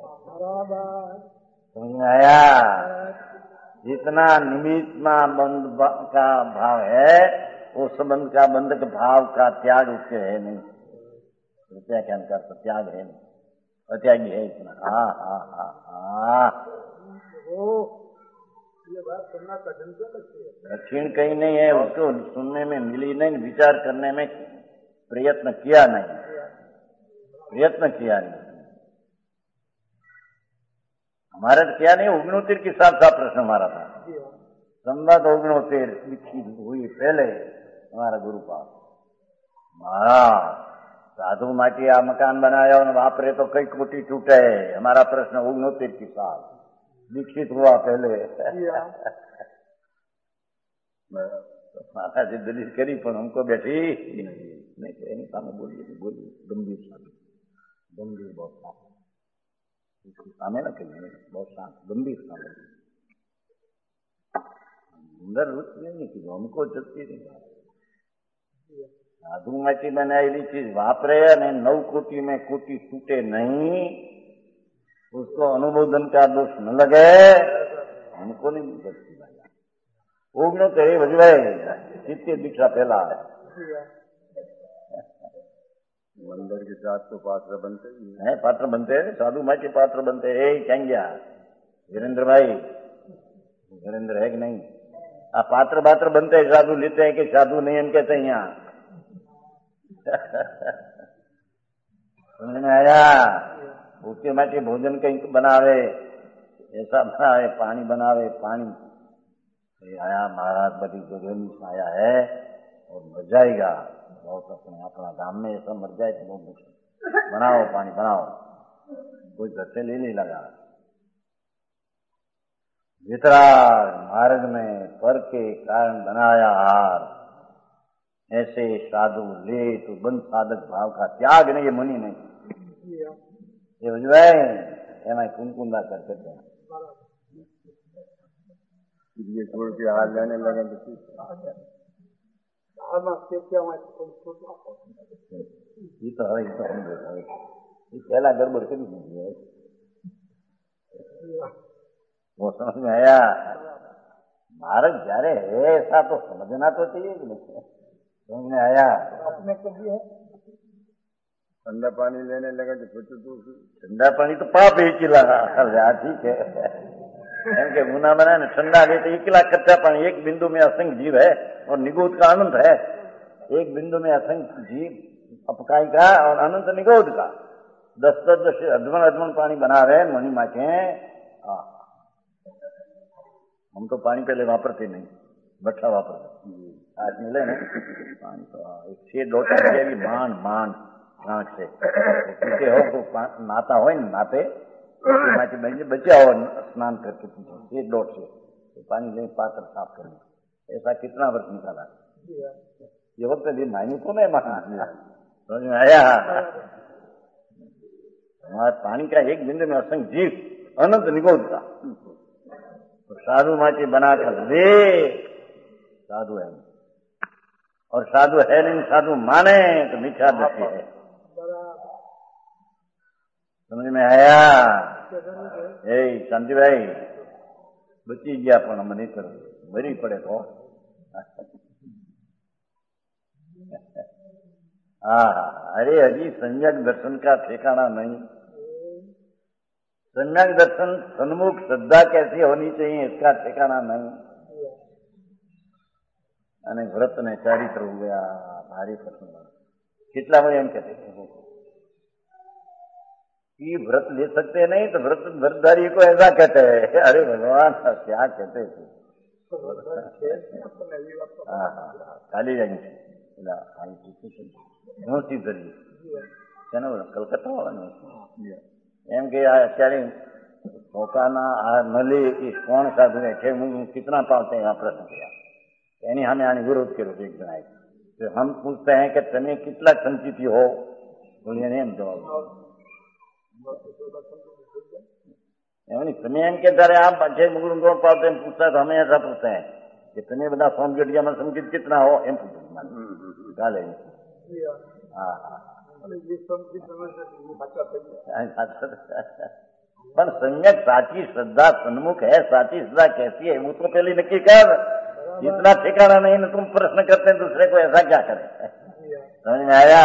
A: समझ में आया जितना निमित्त में बंध का भाव है वो संबंध का बंधक भाव का त्याग उसके है नहीं रुपया क्या कर त्याग है नहीं अत्यागी है इतना हाँ हाँ हाँ हाँ
C: ये बात सुनना कठिन क्यों लगती है?
A: कठिन कहीं नहीं है उसको सुनने में मिली नहीं विचार करने में प्रयत्न किया नहीं हमारे तो क्या नहीं 69 के साथ था प्रश्न हमारा था संवाद 69 लिखी हुई पहले हमारा गुरु पास महाराज साधु माटी आ मकान बनाया और वापरे तो कई कोटी टूटे हमारा प्रश्न 69 के साथ दीक्षित हुआ पहले महाराज दलील करी पर हमको बैठी नहीं सामने बोलिए गंभीर बहुत शांत इसके सामने ना कहिए बहुत शांत गंभीर सामने सुंदर रुचि नहीं कि हमको चलती नहीं साधु माटी बनाएली चीज वापरे અને 9 कोटि में कोटि टूटे नहीं उसको अनुमोदन का दोष न लगे हमको नहीं लगती भाई ओगनो तो ये भजवाए चित्ते दीक्षा फैला है
B: मंदिर के साथ तो पात्र बनते ही
A: है पात्र बनते हैं साधु माटी पात्र बनते हैं क्या गया वीरेंद्र भाई वीरेंद्र है कि नहीं आ पात्र पात्र बनते हैं साधु लेते हैं कि साधु नहीं हम कहते हैं यहाँ समझ में आया उसके माटे भोजन कहीं बनावे ऐसा बनावे पानी आया महाराज बड़ी जगह में आया है और मर जाएगा बहुत अपना गांव में ऐसा मर जाए तो बहुत बनाओ पानी बनाओ कोई घर से ले नहीं लगा वितराग मार्ग में पर के कारण बनाया हार ऐसे साधु ले तो बंद साधक भाव का त्याग नहीं ये मुनि नहीं ये बुझवाए एम कुंकुंदा करते थे
B: ये छोड़ के हाथ लेने लगे तो
A: ये तो है ये पहला गड़बड़ कभी नहीं है वो समझ में आया मार्ग जारे है ऐसा तो समझना तो चाहिए कि नहीं समझ में आया
C: अपने कभी है
B: ठंडा पानी लेने लगा तो फिर तो
A: ठंडा पानी तो पाप एक किला ठीक है एम के मुना बना ने ठंडा ले तो 1 किला कच्चा पानी एक बिंदु में असंख्य जीव है और निगोद का अनंत है एक बिंदु में असंख्य जीव अपकाई का और अनंत निगोद का 10 अधमन पानी बना रहे मनी माचे हम तो पानी पहले वापरते नहीं बट्ठा वापरते आज मिले ना पानी तो एक 6 लोटा भी માંડ आंख से पीछे हो तो नाता हो नाते बचा हो स्नान करके पीछे 1 लोट से तो पानी ले पात्र साफ करना ऐसा कितना वर्ष निकाला ये वक्त भी मायने तो नहीं माना समझ में आया हमारे पानी का एक बिंदु में असंख्य जीव अनंत निगोद का तो साधु माटी बनाकर दे साधु है और साधु है नहीं साधु माने तो मिथ्या दृष्टि है समझ में आया शांति भाई बची गया पण हम नहीं करो मरी पड़े तो अरे अजी सम्यक दर्शन का ठिकाना नहीं सम्यक दर्शन सन्मुख श्रद्धा कैसी होनी चाहिए इसका ठिकाना नहीं અને વ્રત ને ચારિત્ર हो गया भारी प्रश्न कितना बजे हम कहते कि व्रत ले सकते नहीं तो व्रतधारी को ऐसा कहते हैं अरे भगवान क्या कहते थे काली जाएंगे कलकत्ता वाला એમ કે અત્યારે ठोकाना मले इस कोण साधु बैठे कितना पाते हैं प्रश्न किया यानी हमें आने विरोध करो एक जन आए तो हम पूछते हैं कि तुम्हें कितना संचित हो बोलिए नहीं हम जवाब तुम्हें एम के द्वारा आप अच्छे मुगल को पाते हैं पूछता है तो हमें ऐसा पूछते हैं कि तुम्हें बता फॉर्म गेटिया में संचित कितना हो एम पूछते गाले पर सम्यक साची श्रद्धा सन्मुख है साची श्रद्धा कैसी है वो तो पहले नक्की कर इतना ठिकाना नहीं ना तुम प्रश्न करते हैं दूसरे को ऐसा क्या करें समझ में आया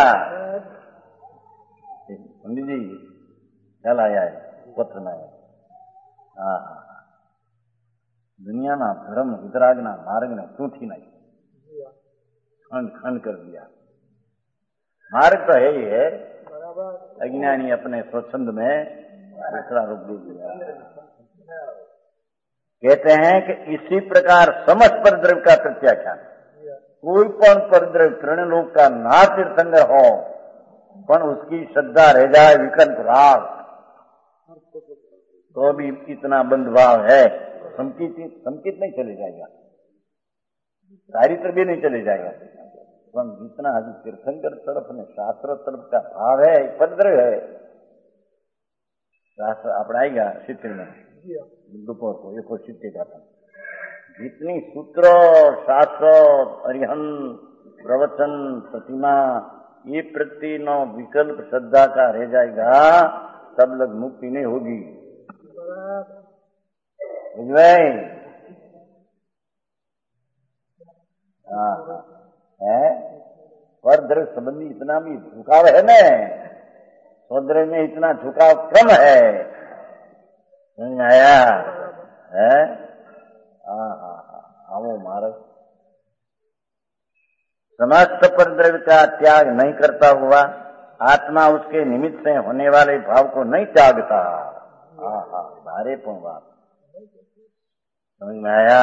A: पंडित जी कल आया है पत्र में हाँ दुनिया में धर्म वितरागना मार्ग ने सूठी नहीं खंड खंड कर दिया मार्ग तो है ही है अज्ञानी अपने स्वच्छंद में दूसरा रूप दे दिया कहते हैं कि इसी प्रकार समस्त परद्रव्य का प्रत्याख्यान कोई पण परद्रव्य तृणलोक का ना तीर्थंकर हो पण उसकी श्रद्धा रह जाए विकल्प राग तो भी इतना बंधभाव है संकित नहीं चले जाएगा चारित्र भी नहीं चले जाएगा पर जितना अभी तीर्थंकर तरफ ने शास्त्र तरफ का भाव है परद्रव्य है शास्त्र अपनाएगा चित्र में दोपहर को 170 का था जितनी सूत्र शास्त्र अरिहंत प्रवचन प्रतिमा ये प्रति नौ विकल्प श्रद्धा का रह जाएगा तब लग मुक्ति नहीं होगी है पर द्रव्य संबंधी इतना भी झुकाव है न सौंदर्य में इतना झुकाव कम है समझ आया है आओ महाराज समस्त परद्रव्य का त्याग नहीं करता हुआ आत्मा उसके निमित्त से होने वाले भाव को नहीं त्यागता भारे पण बात समझ में आया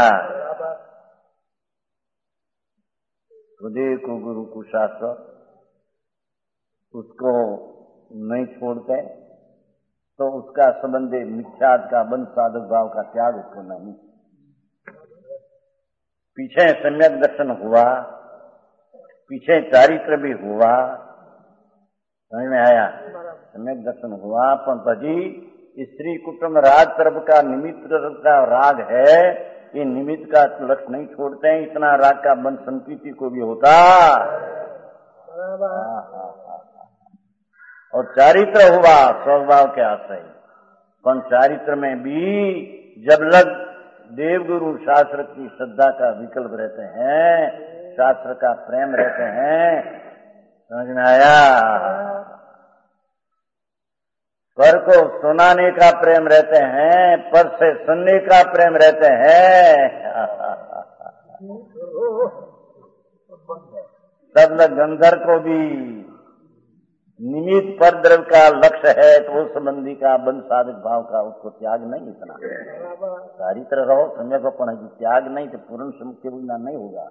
A: हृदय को गुरु को शास्त्र उसको नहीं छोड़ते तो उसका संबंधी मिथ्याद का बंध साधक भाव का त्याग उसको नहीं पीछे सम्यक दर्शन हुआ पीछे चारित्र भी हुआ समझ में आया सम्यक दर्शन हुआ पर પછી स्त्री कुटुंब राग तरफ का निमित्त का राग है ये निमित्त का लक्ष्य नहीं छोड़ते हैं इतना राग का बंध संकीर्ति को भी होता और चारित्र हुआ स्वभाव के आश्रय पर चारित्र में भी जब लग देवगुरु शास्त्र की श्रद्धा का विकल्प रहते हैं शास्त्र का प्रेम रहते हैं समझ में आया पर को सुनाने का प्रेम रहते हैं पर से सुनने का प्रेम रहते हैं तब लग गंधर को भी निमित्त पर द्रव्य का लक्ष्य है तो उस संबंधी का बंध साधक भाव का उसको त्याग नहीं इतना सारी तरह रहो समय को पण त्याग नहीं तो पूर्ण समुख्य बिना नहीं होगा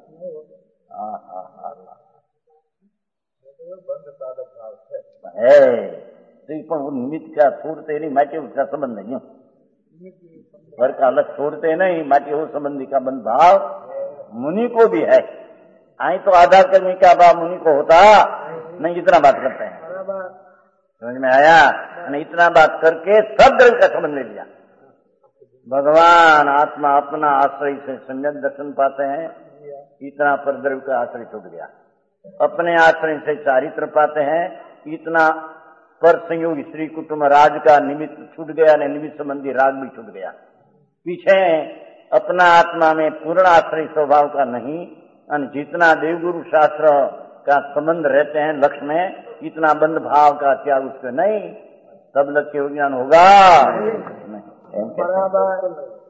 A: है तो वो निमित्त का छोड़ते नहीं माटी उसका संबंध नहीं घर का अलग छोड़ते नहीं माटी हो संबंधी का बंध भाव मुनि को भी है आई तो आधार करने का भाव मुनि को होता नहीं इतना बात करते हैं समझ में आया इतना बात करके सब द्रव्य का संबंध ले लिया भगवान आत्मा अपना आश्रय से सम्यक दर्शन पाते हैं इतना पर द्रव्य का आश्रय छूट गया अपने आश्रय से चारित्र पाते हैं इतना पर संयोग स्त्री कुटुंब राज का निमित्त छूट गया न निमित्त संबंधी राग भी छूट गया पीछे अपना आत्मा में पूर्ण आश्रय स्वभाव का नहीं जितना देवगुरु शास्त्र का संबंध रहते हैं लक्ष्य में इतना बंध भाव का त्याग उसको नहीं तब लग के ज्ञान होगा नहीं
C: बराबर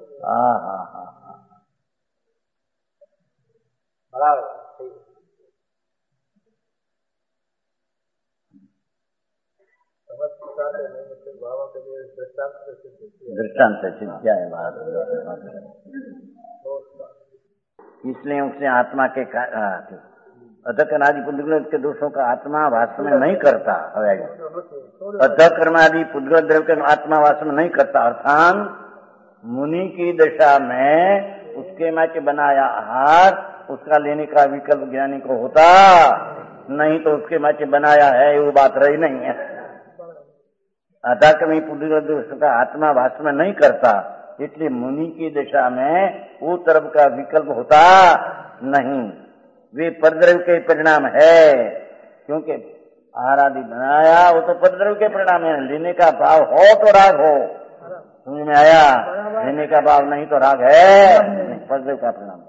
A: दृष्टांत क्या है बात इसलिए उसने आत्मा के अधकर्म आदि पुद्गल के दोषों का आत्मा वास्तव में नहीं करता। अधकर्म आदि पुद्गल द्रव्य का आत्मा वास्तव में नहीं करता, अर्थात मुनि की दशा में उसके माँ के बनाया आहार उसका लेने का विकल्प ज्ञानी को होता, नहीं तो उसके माँ के बनाया है वो बात रही नहीं है। अधकर्मी पुद्गल दोषों का आत्मा वास्तव में नहीं करता, इसलिए मुनि की दशा में वो तरफ का विकल्प होता नहीं, वे परद्रव्य के परिणाम है। क्योंकि आहार आदि बनाया वो तो परद्रव्य के परिणाम है, लेने का भाव हो तो राग हो, समझ में आया? लेने का भाव नहीं तो राग है, परद्रव्य का परिणाम है।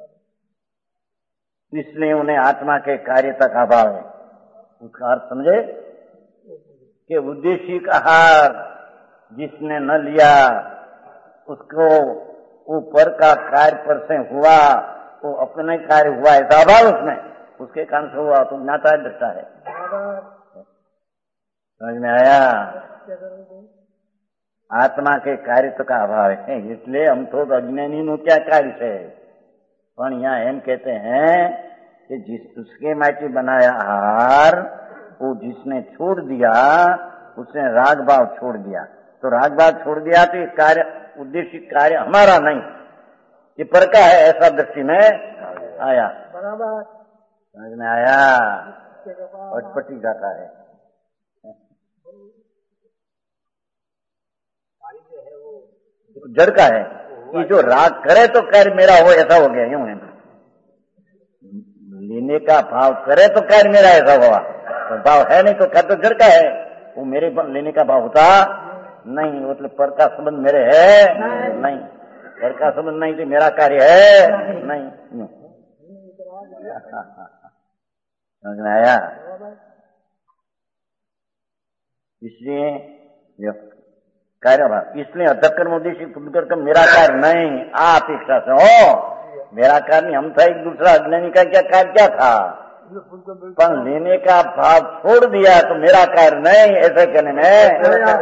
A: इसलिए उन्हें आत्मा के कार्यता का भाव है। उसका अर्थ समझे कि उद्देशिक आहार जिसने न लिया उसको ऊपर का कार्य पर से हुआ, वो अपने कार्य हुआ ऐसा अभाव उसमें, उसके कारण से हुआ तो ज्ञाता है, दृष्टा है। समझ में आया? आत्मा के कार्य का अभाव है, इसलिए हम तो अज्ञानी नु क्या कार्य है। पर यहाँ हम कहते हैं कि जिस उसके माटी बनाया आहार वो जिसने छोड़ दिया उसने राग भाव छोड़ दिया, तो राग भाव छोड़ दिया तो ये कार्य उद्देश्य कार्य हमारा नहीं, ये पर का है, ऐसा दृष्टि में आया।
C: बराबर
A: समझ में आया? अटपटी जाता है। जड़ का है कि जो राग करे तो कार्य मेरा हो, ऐसा हो गया। यूं है लेने का भाव करे तो कार्य मेरा ऐसा हुआ, तो भाव है नहीं तो कार्य तो जड़ का है, वो मेरे लेने का भाव होता नहीं, मतलब पर का संबंध मेरे है नहीं, पर का संबंध नहीं तो मेरा कार्य है नहीं। समझ में आया? इसलिए कार्य भाव, इसलिए अधकर्म उद्देश्य पुद्गल मेरा कार्य नहीं, आप इच्छा से हो मेरा कार्य नहीं। हम था एक दूसरा अज्ञानी का क्या कार्य क्या था, पर लेने का भाव छोड़ दिया तो मेरा कार्य नहीं, ऐसे कहने में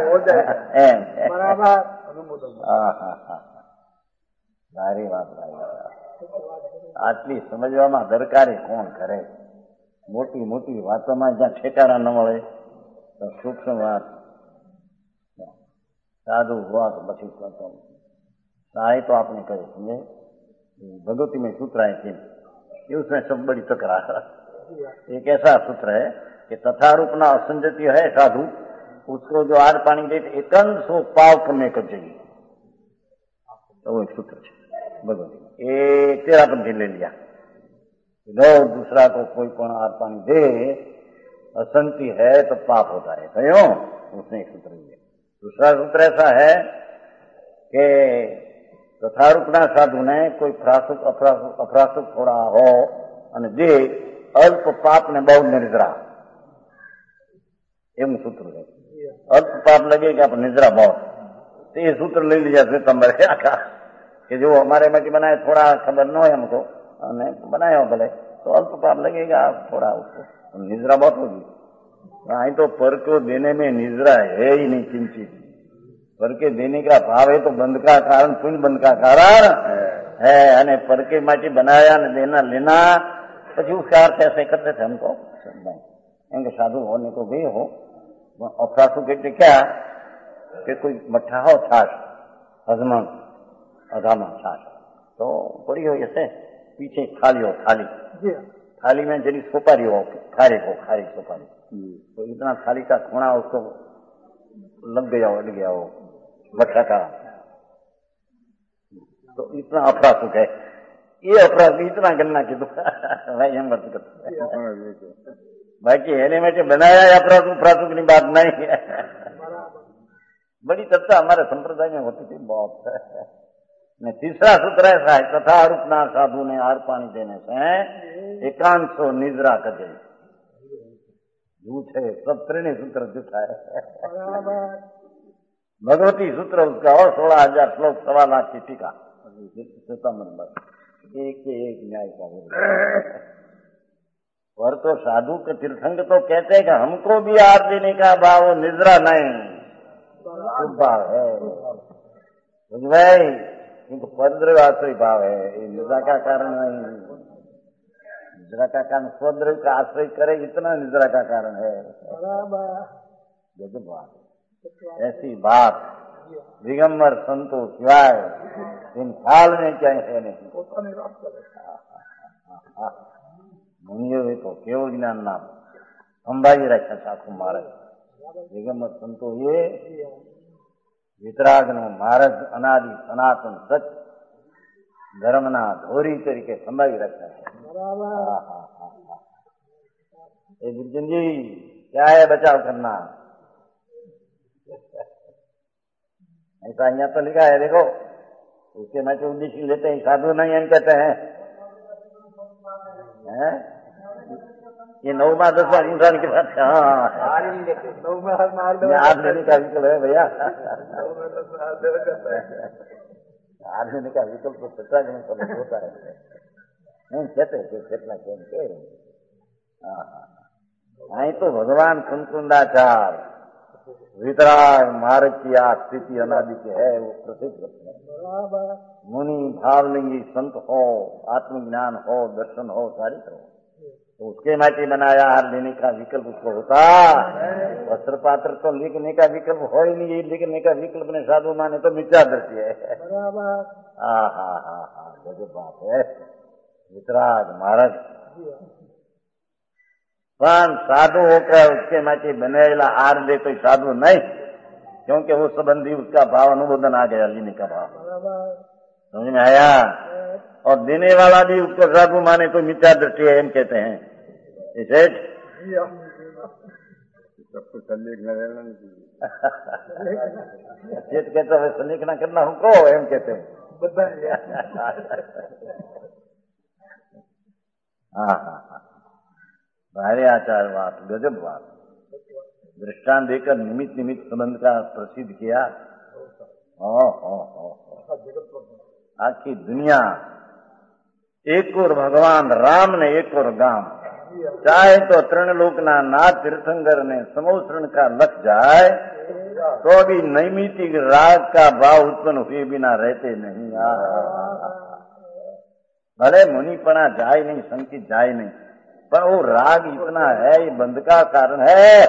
A: सारी बात आटली समझવામાં દરકારી કોણ કરે। મોટી મોટી વાતોમાં જ્યાં ઠેકાણા ન મળે તો સૂક્ષ્મ વાત સાધુ हुआ तो પછી सहाय तो आपने करे समझे। भगवती में सूत्र है कि उसमें सब बड़ी तकरार। एक ऐसा सूत्र है कि तथारूपना असंजति है साधु, उसको जो आर पानी दे एकांत सो पाव करने कर चाहिए, तो वो एक सूत्र है भगवती। एक तेरापंथी ले लिया, लोग दूसरा को कोई पण आर पानी दे असंति है तो पाप होता है, कहो उसने एक सूत्र लिया। दूसरा सूत्र ऐसा है कि तथारूपना साधु ने कोई अफरासुक थोड़ा हो અને જે અલ્પ પાપ ને બહુ નિદ્રા, એવું સૂત્ર છે। અલ્પ પાપ लगेगा पर निद्रा बहुत, तो ये सूत्र ले लिया श्वेतंबर आखा कि जो हमारे में बनाए थोड़ा खबर न हो हमको बनाया हो भले, तो अल्प पाप लगेगा थोड़ा, उसको निद्रा बहुत होगी। અહીં तो पर को देने में निद्रा है ही नहीं चिंतित, पर के देने का भाव है तो बंध का कारण, पुण्य बंध का कारण है, અને पर के माटी बनाया न देना लेना, પછી उसका अर्थ ऐसे करते थे हमको नहीं। साधु होने को भी हो अफरासु कहते क्या कि कोई मठा हो छाछ हजमन अधामा छाछ तो पड़ी हो, ऐसे पीछे थाली हो, थाली में जरी सोपारी हो, खारी सोपारी, तो इतना थाली का कोना उसको लग गया हो मठा का, तो इतना अफरासुक है। ये अपराध इतना गन्ना की भाई हम मत करते, बाकी है में बनाया अपराध की बात नहीं है। बड़ी चर्चा हमारे संप्रदाय में होती थी बहुत है। तीसरा सूत्र ऐसा है, तथा रूपना साधु ने आर पानी देने से एकांत सो निद्रा करे, झूठ है सब त्रिणी सूत्र झूठा है। भगवती सूत्र उसका और 16,000 श्लोक 1.25 लाख की टीका, एक न्याय का पर तो साधु के तीर्थंक तो कहते हैं कि हमको भी आर देने का भाव निद्रा नहीं, शुभ भाव है बुझ भाई, इनको परद्रव्य आश्रय भाव है, ये निद्रा का कारण नहीं। निद्रा का कारण स्वद्रव्य का आश्रय करे, इतना निद्रा का कारण है। गजब बात, ऐसी बात दिगंबर संतो सिवाय इन ख्याल में क्या है नहीं। मुनियो तो केवल ज्ञान नाम संभाजी रखा साखू महाराज दिगंबर संतो ये વિતરાગનો માર્ગ અનાદિ સનાતન સચ ધર્મના ધોરી તરીકે સંભાળી રખ્યા છે। ગુરુજન जी क्या है बचाव करना, ऐसा यहाँ तो लिखा है, देखो उसके मैं उद्देश्य लेते हैं, साधु नहीं हम कहते हैं। ये 9वां 10वां इंसान के साथ हाथ लेने का विकल्प है भैया। हाथ लेने का विकल्प तो सच्चा जन समझ होता है, नहीं कहते कितना कहते। नहीं तो भगवान कुंकुंडाचार वितराग मार्ग की स्थिति अनादि के है, वो प्रसिद्ध है। मुनि भावलिंगी संत हो, आत्मज्ञान हो, दर्शन हो, चारित्र हो, तो उसके माटी बनाया हार लेने का विकल्प उसको होता। वस्त्र पात्र तो लिखने का विकल्प हो ही नहीं, लिखने का विकल्प ने साधु माने तो मिथ्या दृष्टि है। हाँ गजब बात है। वितराग महाराज पण साधु होकर उसके माटी बनेला आर ले तो साधु नहीं, क्योंकि वो संबंधी उसका भाव अनुमोदन आ गया, लेने का भाव समझ में आया। और देने वाला भी उसको साधु माने तो मिथ्या दृष्टि है, हम कहते हैं। इसे
B: सबको सल्लेख न रहना
A: चेत कहता है सल्लेख न करना हमको, हम कहते हैं। हाँ भारी आचार बात, गजब बात। दृष्टांत देकर निमित्त निमित्त संबंध का प्रसिद्ध किया। आखी दुनिया एक और भगवान राम ने, एक और गांव, चाहे तो तृणलोक ना नाथ तीर्थंकर ने समोसरण का लख जाए तो भी नैमितिक राग का भाव उत्पन्न हुए बिना रहते नहीं। भले मुनिपना जाए नहीं, संकित जाए नहीं, पर वो राग इतना है, ये बंध का कारण है।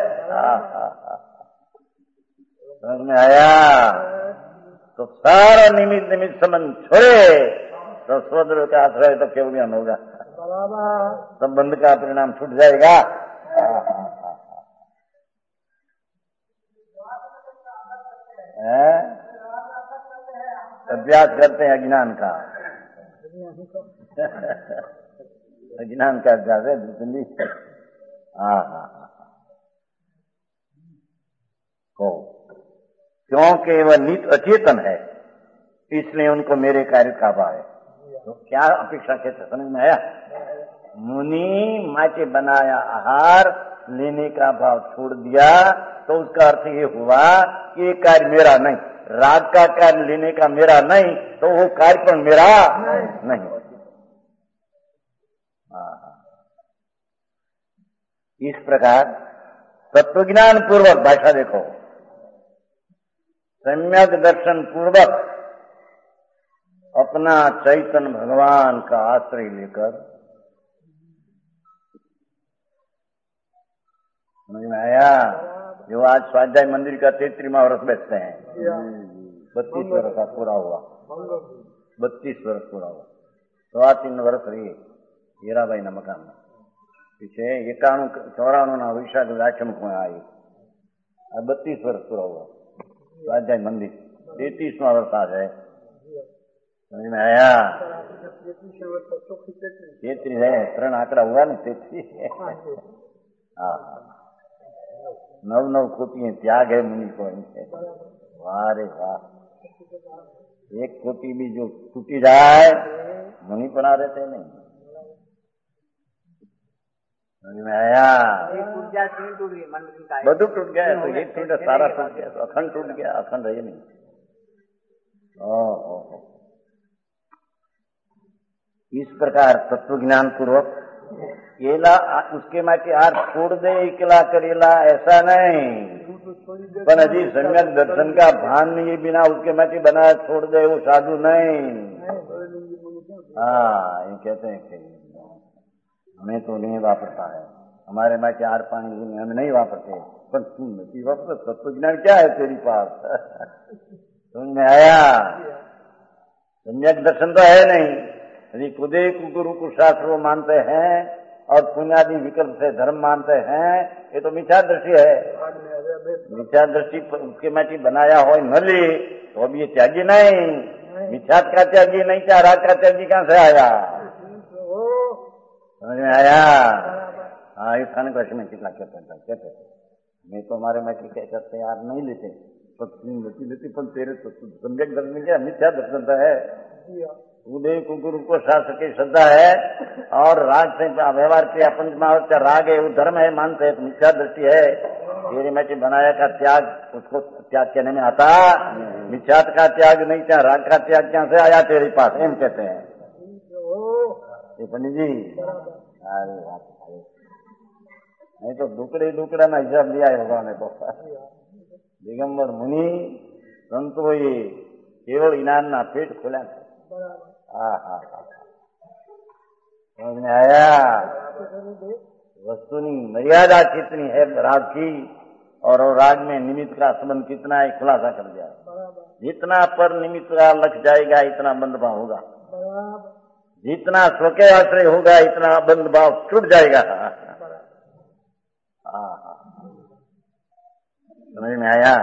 A: समझ में आया। तो सारा निमित्त निमित्त संबंध छोड़े तो स्वद्रव्य का आश्रय तो केवल ज्ञान होगा, संबंध का परिणाम छूट जाएगा। अभ्यास करते हैं अज्ञान का, अज्ञान का अभ्यास है दिल्ली। क्योंकि वह नित अचेतन है, इसलिए उनको मेरे कार्य का भाव है। तो क्या अपेक्षा कहते समझ में आया। मुनि माचे बनाया आहार लेने का भाव छोड़ दिया तो उसका अर्थ ये हुआ कि ये कार्य मेरा नहीं, राग का कार्य लेने का मेरा नहीं, तो वो कार्य पर मेरा नहीं। इस प्रकार तत्वज्ञान पूर्वक भाषा देखो, सम्यक दर्शन पूर्वक अपना चैतन्य भगवान का आश्रय लेकर, समझ में आया। जो आज स्वाध्याय मंदिर का 33वां वर्ष बैठते हैं, 32 वर्ष का पूरा हुआ, 32 वर्ष पूरा हुआ, 3.25 वर्ष रही हीराबाई ना मकान में, पीछे 91-94 विशाख आश्रम में आई, 32 वर्ष पूरा हुआ स्वाध्याय मंदिर, 33वां वर्ष आ जाए। समझ में आया। 33 है, 3 आंकड़ा हुआ ना, 33। हाँ 9 कोटि त्याग है मुनि को इनसे। वाह रे वाह, एक कोटि भी जो टूटी जाए मुनि बना रहते नहीं। समझ में आया। બધું टूट गया है, तो एक टूट सारा टूट गया, तो अखंड टूट गया, अखंड है नहीं। इस प्रकार तत्वज्ञान पूर्वक केला उसके माटे हार छोड़ दे, इकला करेला ऐसा नहीं, पर अजी सम्यक दर्शन का भान नहीं बिना उसके माटे बना छोड़ दे, वो साधु नहीं। हाँ ये कहते हैं कि हमें तो नहीं वापरता है, हमारे में 4 पानी हम नहीं वापरते, पर तू नहीं वापरता, तत्वज्ञान क्या है तेरी पास? समझ में आया? सम्यक दर्शन तो है नहीं, यदि खुदे गुरु को शास्त्र मानते हैं और पुण्यादि विकल्प से धर्म मानते हैं, ये तो मिथ्या दृष्टि है। मिथ्या दृष्टि उसके मैटी बनाया हो न ले तो अब ये त्यागी नहीं, मिथ्यात का त्यागी नहीं, क्या राग का त्यागी कहां से आया? समझ में आया? हाँ, इस खाने वर्ष में कितना कहते मैं तो हमारे मैटी क्या करते यार नहीं लेते, लेती पण तेरे तो सम्यक दर्शन क्या मिथ्या दर्शन है। उदय को गुरु को शास्त्र की श्रद्धा है और राग से व्यवहार किया, पंचमहाभूत का राग है, वो धर्म है मानते हैं, तो मिथ्या दृष्टि है। तेरे मैटी बनाया का त्याग उसको त्याग कहने में आता, मिथ्यात का त्याग नहीं, क्या राग का त्याग क्या से आया तेरे पास, एम कहते हैं पंडित जी। अरे बात नहीं तो दुकड़ा ना हिसाब लिया है भगवान ने तो। दिगंबर मुनि संतो ये केवल इनान ना पेट खोला। समझ में आया? वस्तु की मर्यादा कितनी है राग की, और राग में निमित्त का संबंध कितना है, खुलासा कर दिया। जितना पर निमित्त का लग जाएगा इतना बंध भाव होगा, जितना स्वके आश्रय होगा इतना बंध भाव छूट जाएगा। समझ में आया?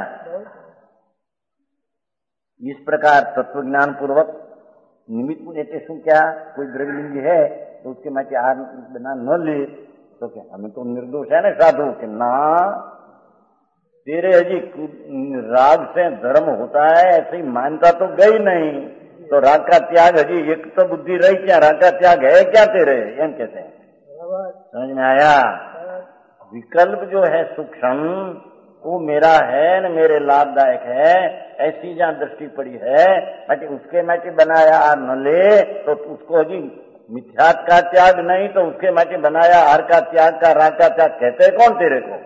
A: इस प्रकार तत्वज्ञान पूर्वक निमित्त लेते शू क्या, कोई द्रव्यलिंगी है तो उसके मैचे आहार बिना न ले तो क्या हमें तो निर्दोष है ना साधु के ना, तेरे अजी राग से धर्म होता है ऐसी मान्यता तो गई नहीं, तो राग का त्याग अजी एक तो बुद्धि रही, क्या राग का त्याग है क्या तेरे, एम कहते हैं। समझ में आया? विकल्प जो है सूक्ष्म वो मेरा है न मेरे लाभदायक है, ऐसी जहां दृष्टि पड़ी है बाकी उसके मैटे बनाया आर न ले तो उसको जी मिथ्यात का त्याग नहीं, तो उसके मैटे बनाया आर का त्याग का राग का त्याग कहते कौन तेरे को?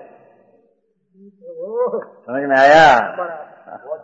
A: समझ में आया? बहुत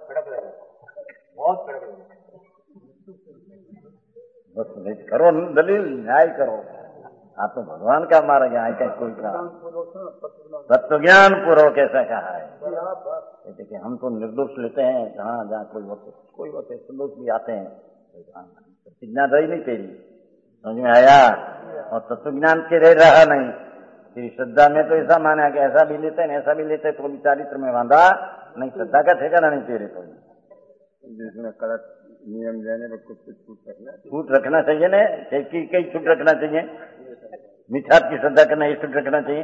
A: बस करो दलील न्याय करो, आप तो भगवान का मारा गया है, क्या कोई का तत्वज्ञान पूर्वक ऐसा कहा है। देखिए हम तो निर्दोष लेते हैं, जहाँ जहाँ कोई होते संदोष भी आते हैं, प्रतिज्ञा रही नहीं तेरी। समझ में आया? और तत्वज्ञान के रहा नहीं, तेरी श्रद्धा में तो ऐसा माना कि ऐसा भी लेते हैं ऐसा भी लेते हैं, तो भी चारित्र में बांधा नहीं, श्रद्धा का ठेकाना नहीं तेरे तो।
B: जिसमें गलत नियम लेने में कुछ
A: छूट रखना चाहिए ना, कई छूट रखना चाहिए, मिथ्यात की श्रद्धा करना ये छूट रखना चाहिए।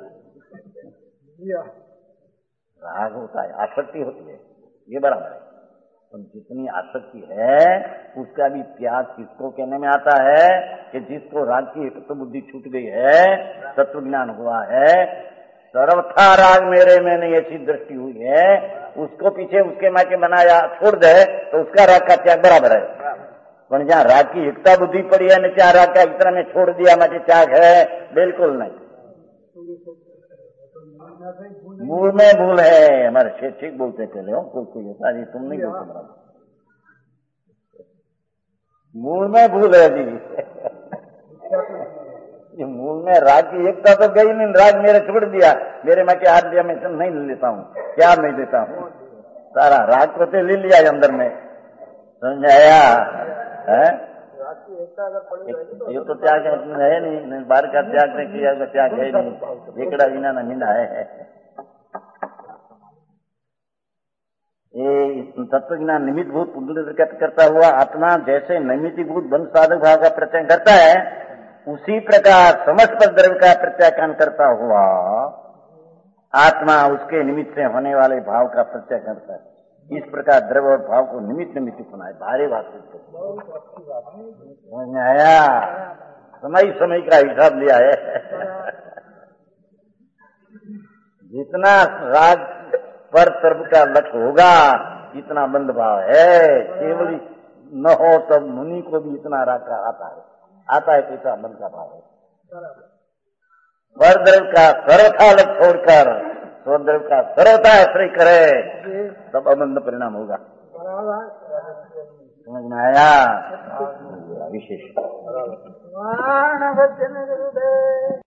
A: राग होता है, आसक्ति होती है, ये बराबर है, तो जितनी आसक्ति है उसका भी त्याग किसको कहने में आता है कि जिसको राग की एक तो बुद्धि छूट गई है, तत्वज्ञान हुआ है, सर्वथा राग मेरे में नहीं ऐसी दृष्टि हुई है, उसको पीछे उसके मायके बनाया छोड़ दे तो उसका राग का त्याग बराबर है। पर जहाँ राग की एकता बुद्धि पड़ी है न, क्या राग का इतना में छोड़ दिया माटे त्याग है, बिल्कुल नहीं। मूल में भूल है, हमारे शेख ठीक बोलते पहले हो, कोई होता जी तुम नहीं बोलते बराबर, मूल में भूल है जी। मूल में राग की एकता तो गई नहीं, राग मेरे छोड़ दिया, मेरे मैं क्या हाथ दिया मैं नहीं लेता हूँ, क्या नहीं देता हूँ, सारा राग को तो ले लिया अंदर में। समझ आया? ये तो त्याग है नहीं, बाहर का त्याग नहीं किया तो त्याग है नहीं, एकड़ा बिना न मिला है। ये तत्वज्ञान निमित्त भूत पुनर्गत करता हुआ आत्मा जैसे नैमित्तिभूत बंध साधक भाव का प्रत्यय करता है, उसी प्रकार समस्त द्रव्य का प्रत्याख्यान करता हुआ आत्मा उसके निमित्त से होने वाले भाव का प्रत्यय करता है। इस प्रकार द्रव्य और भाव को निमित्त सुना है, भारी बात समझ में आया? समय का हिसाब लिया है। जितना राग पर सर्व का लक्ष्य होगा इतना बंद भाव है, केवल न हो तब मुनि को भी इतना राग का आता है कैसा बंद का भाव है। परद्रव्य का सर्वथा लक्ष्य छोड़कर स्वद्रव्य का सर्वथा आश्रय करे तब अबंध परिणाम होगा। समझ में आया? विशेष
D: वाण वचन गुरुदेव।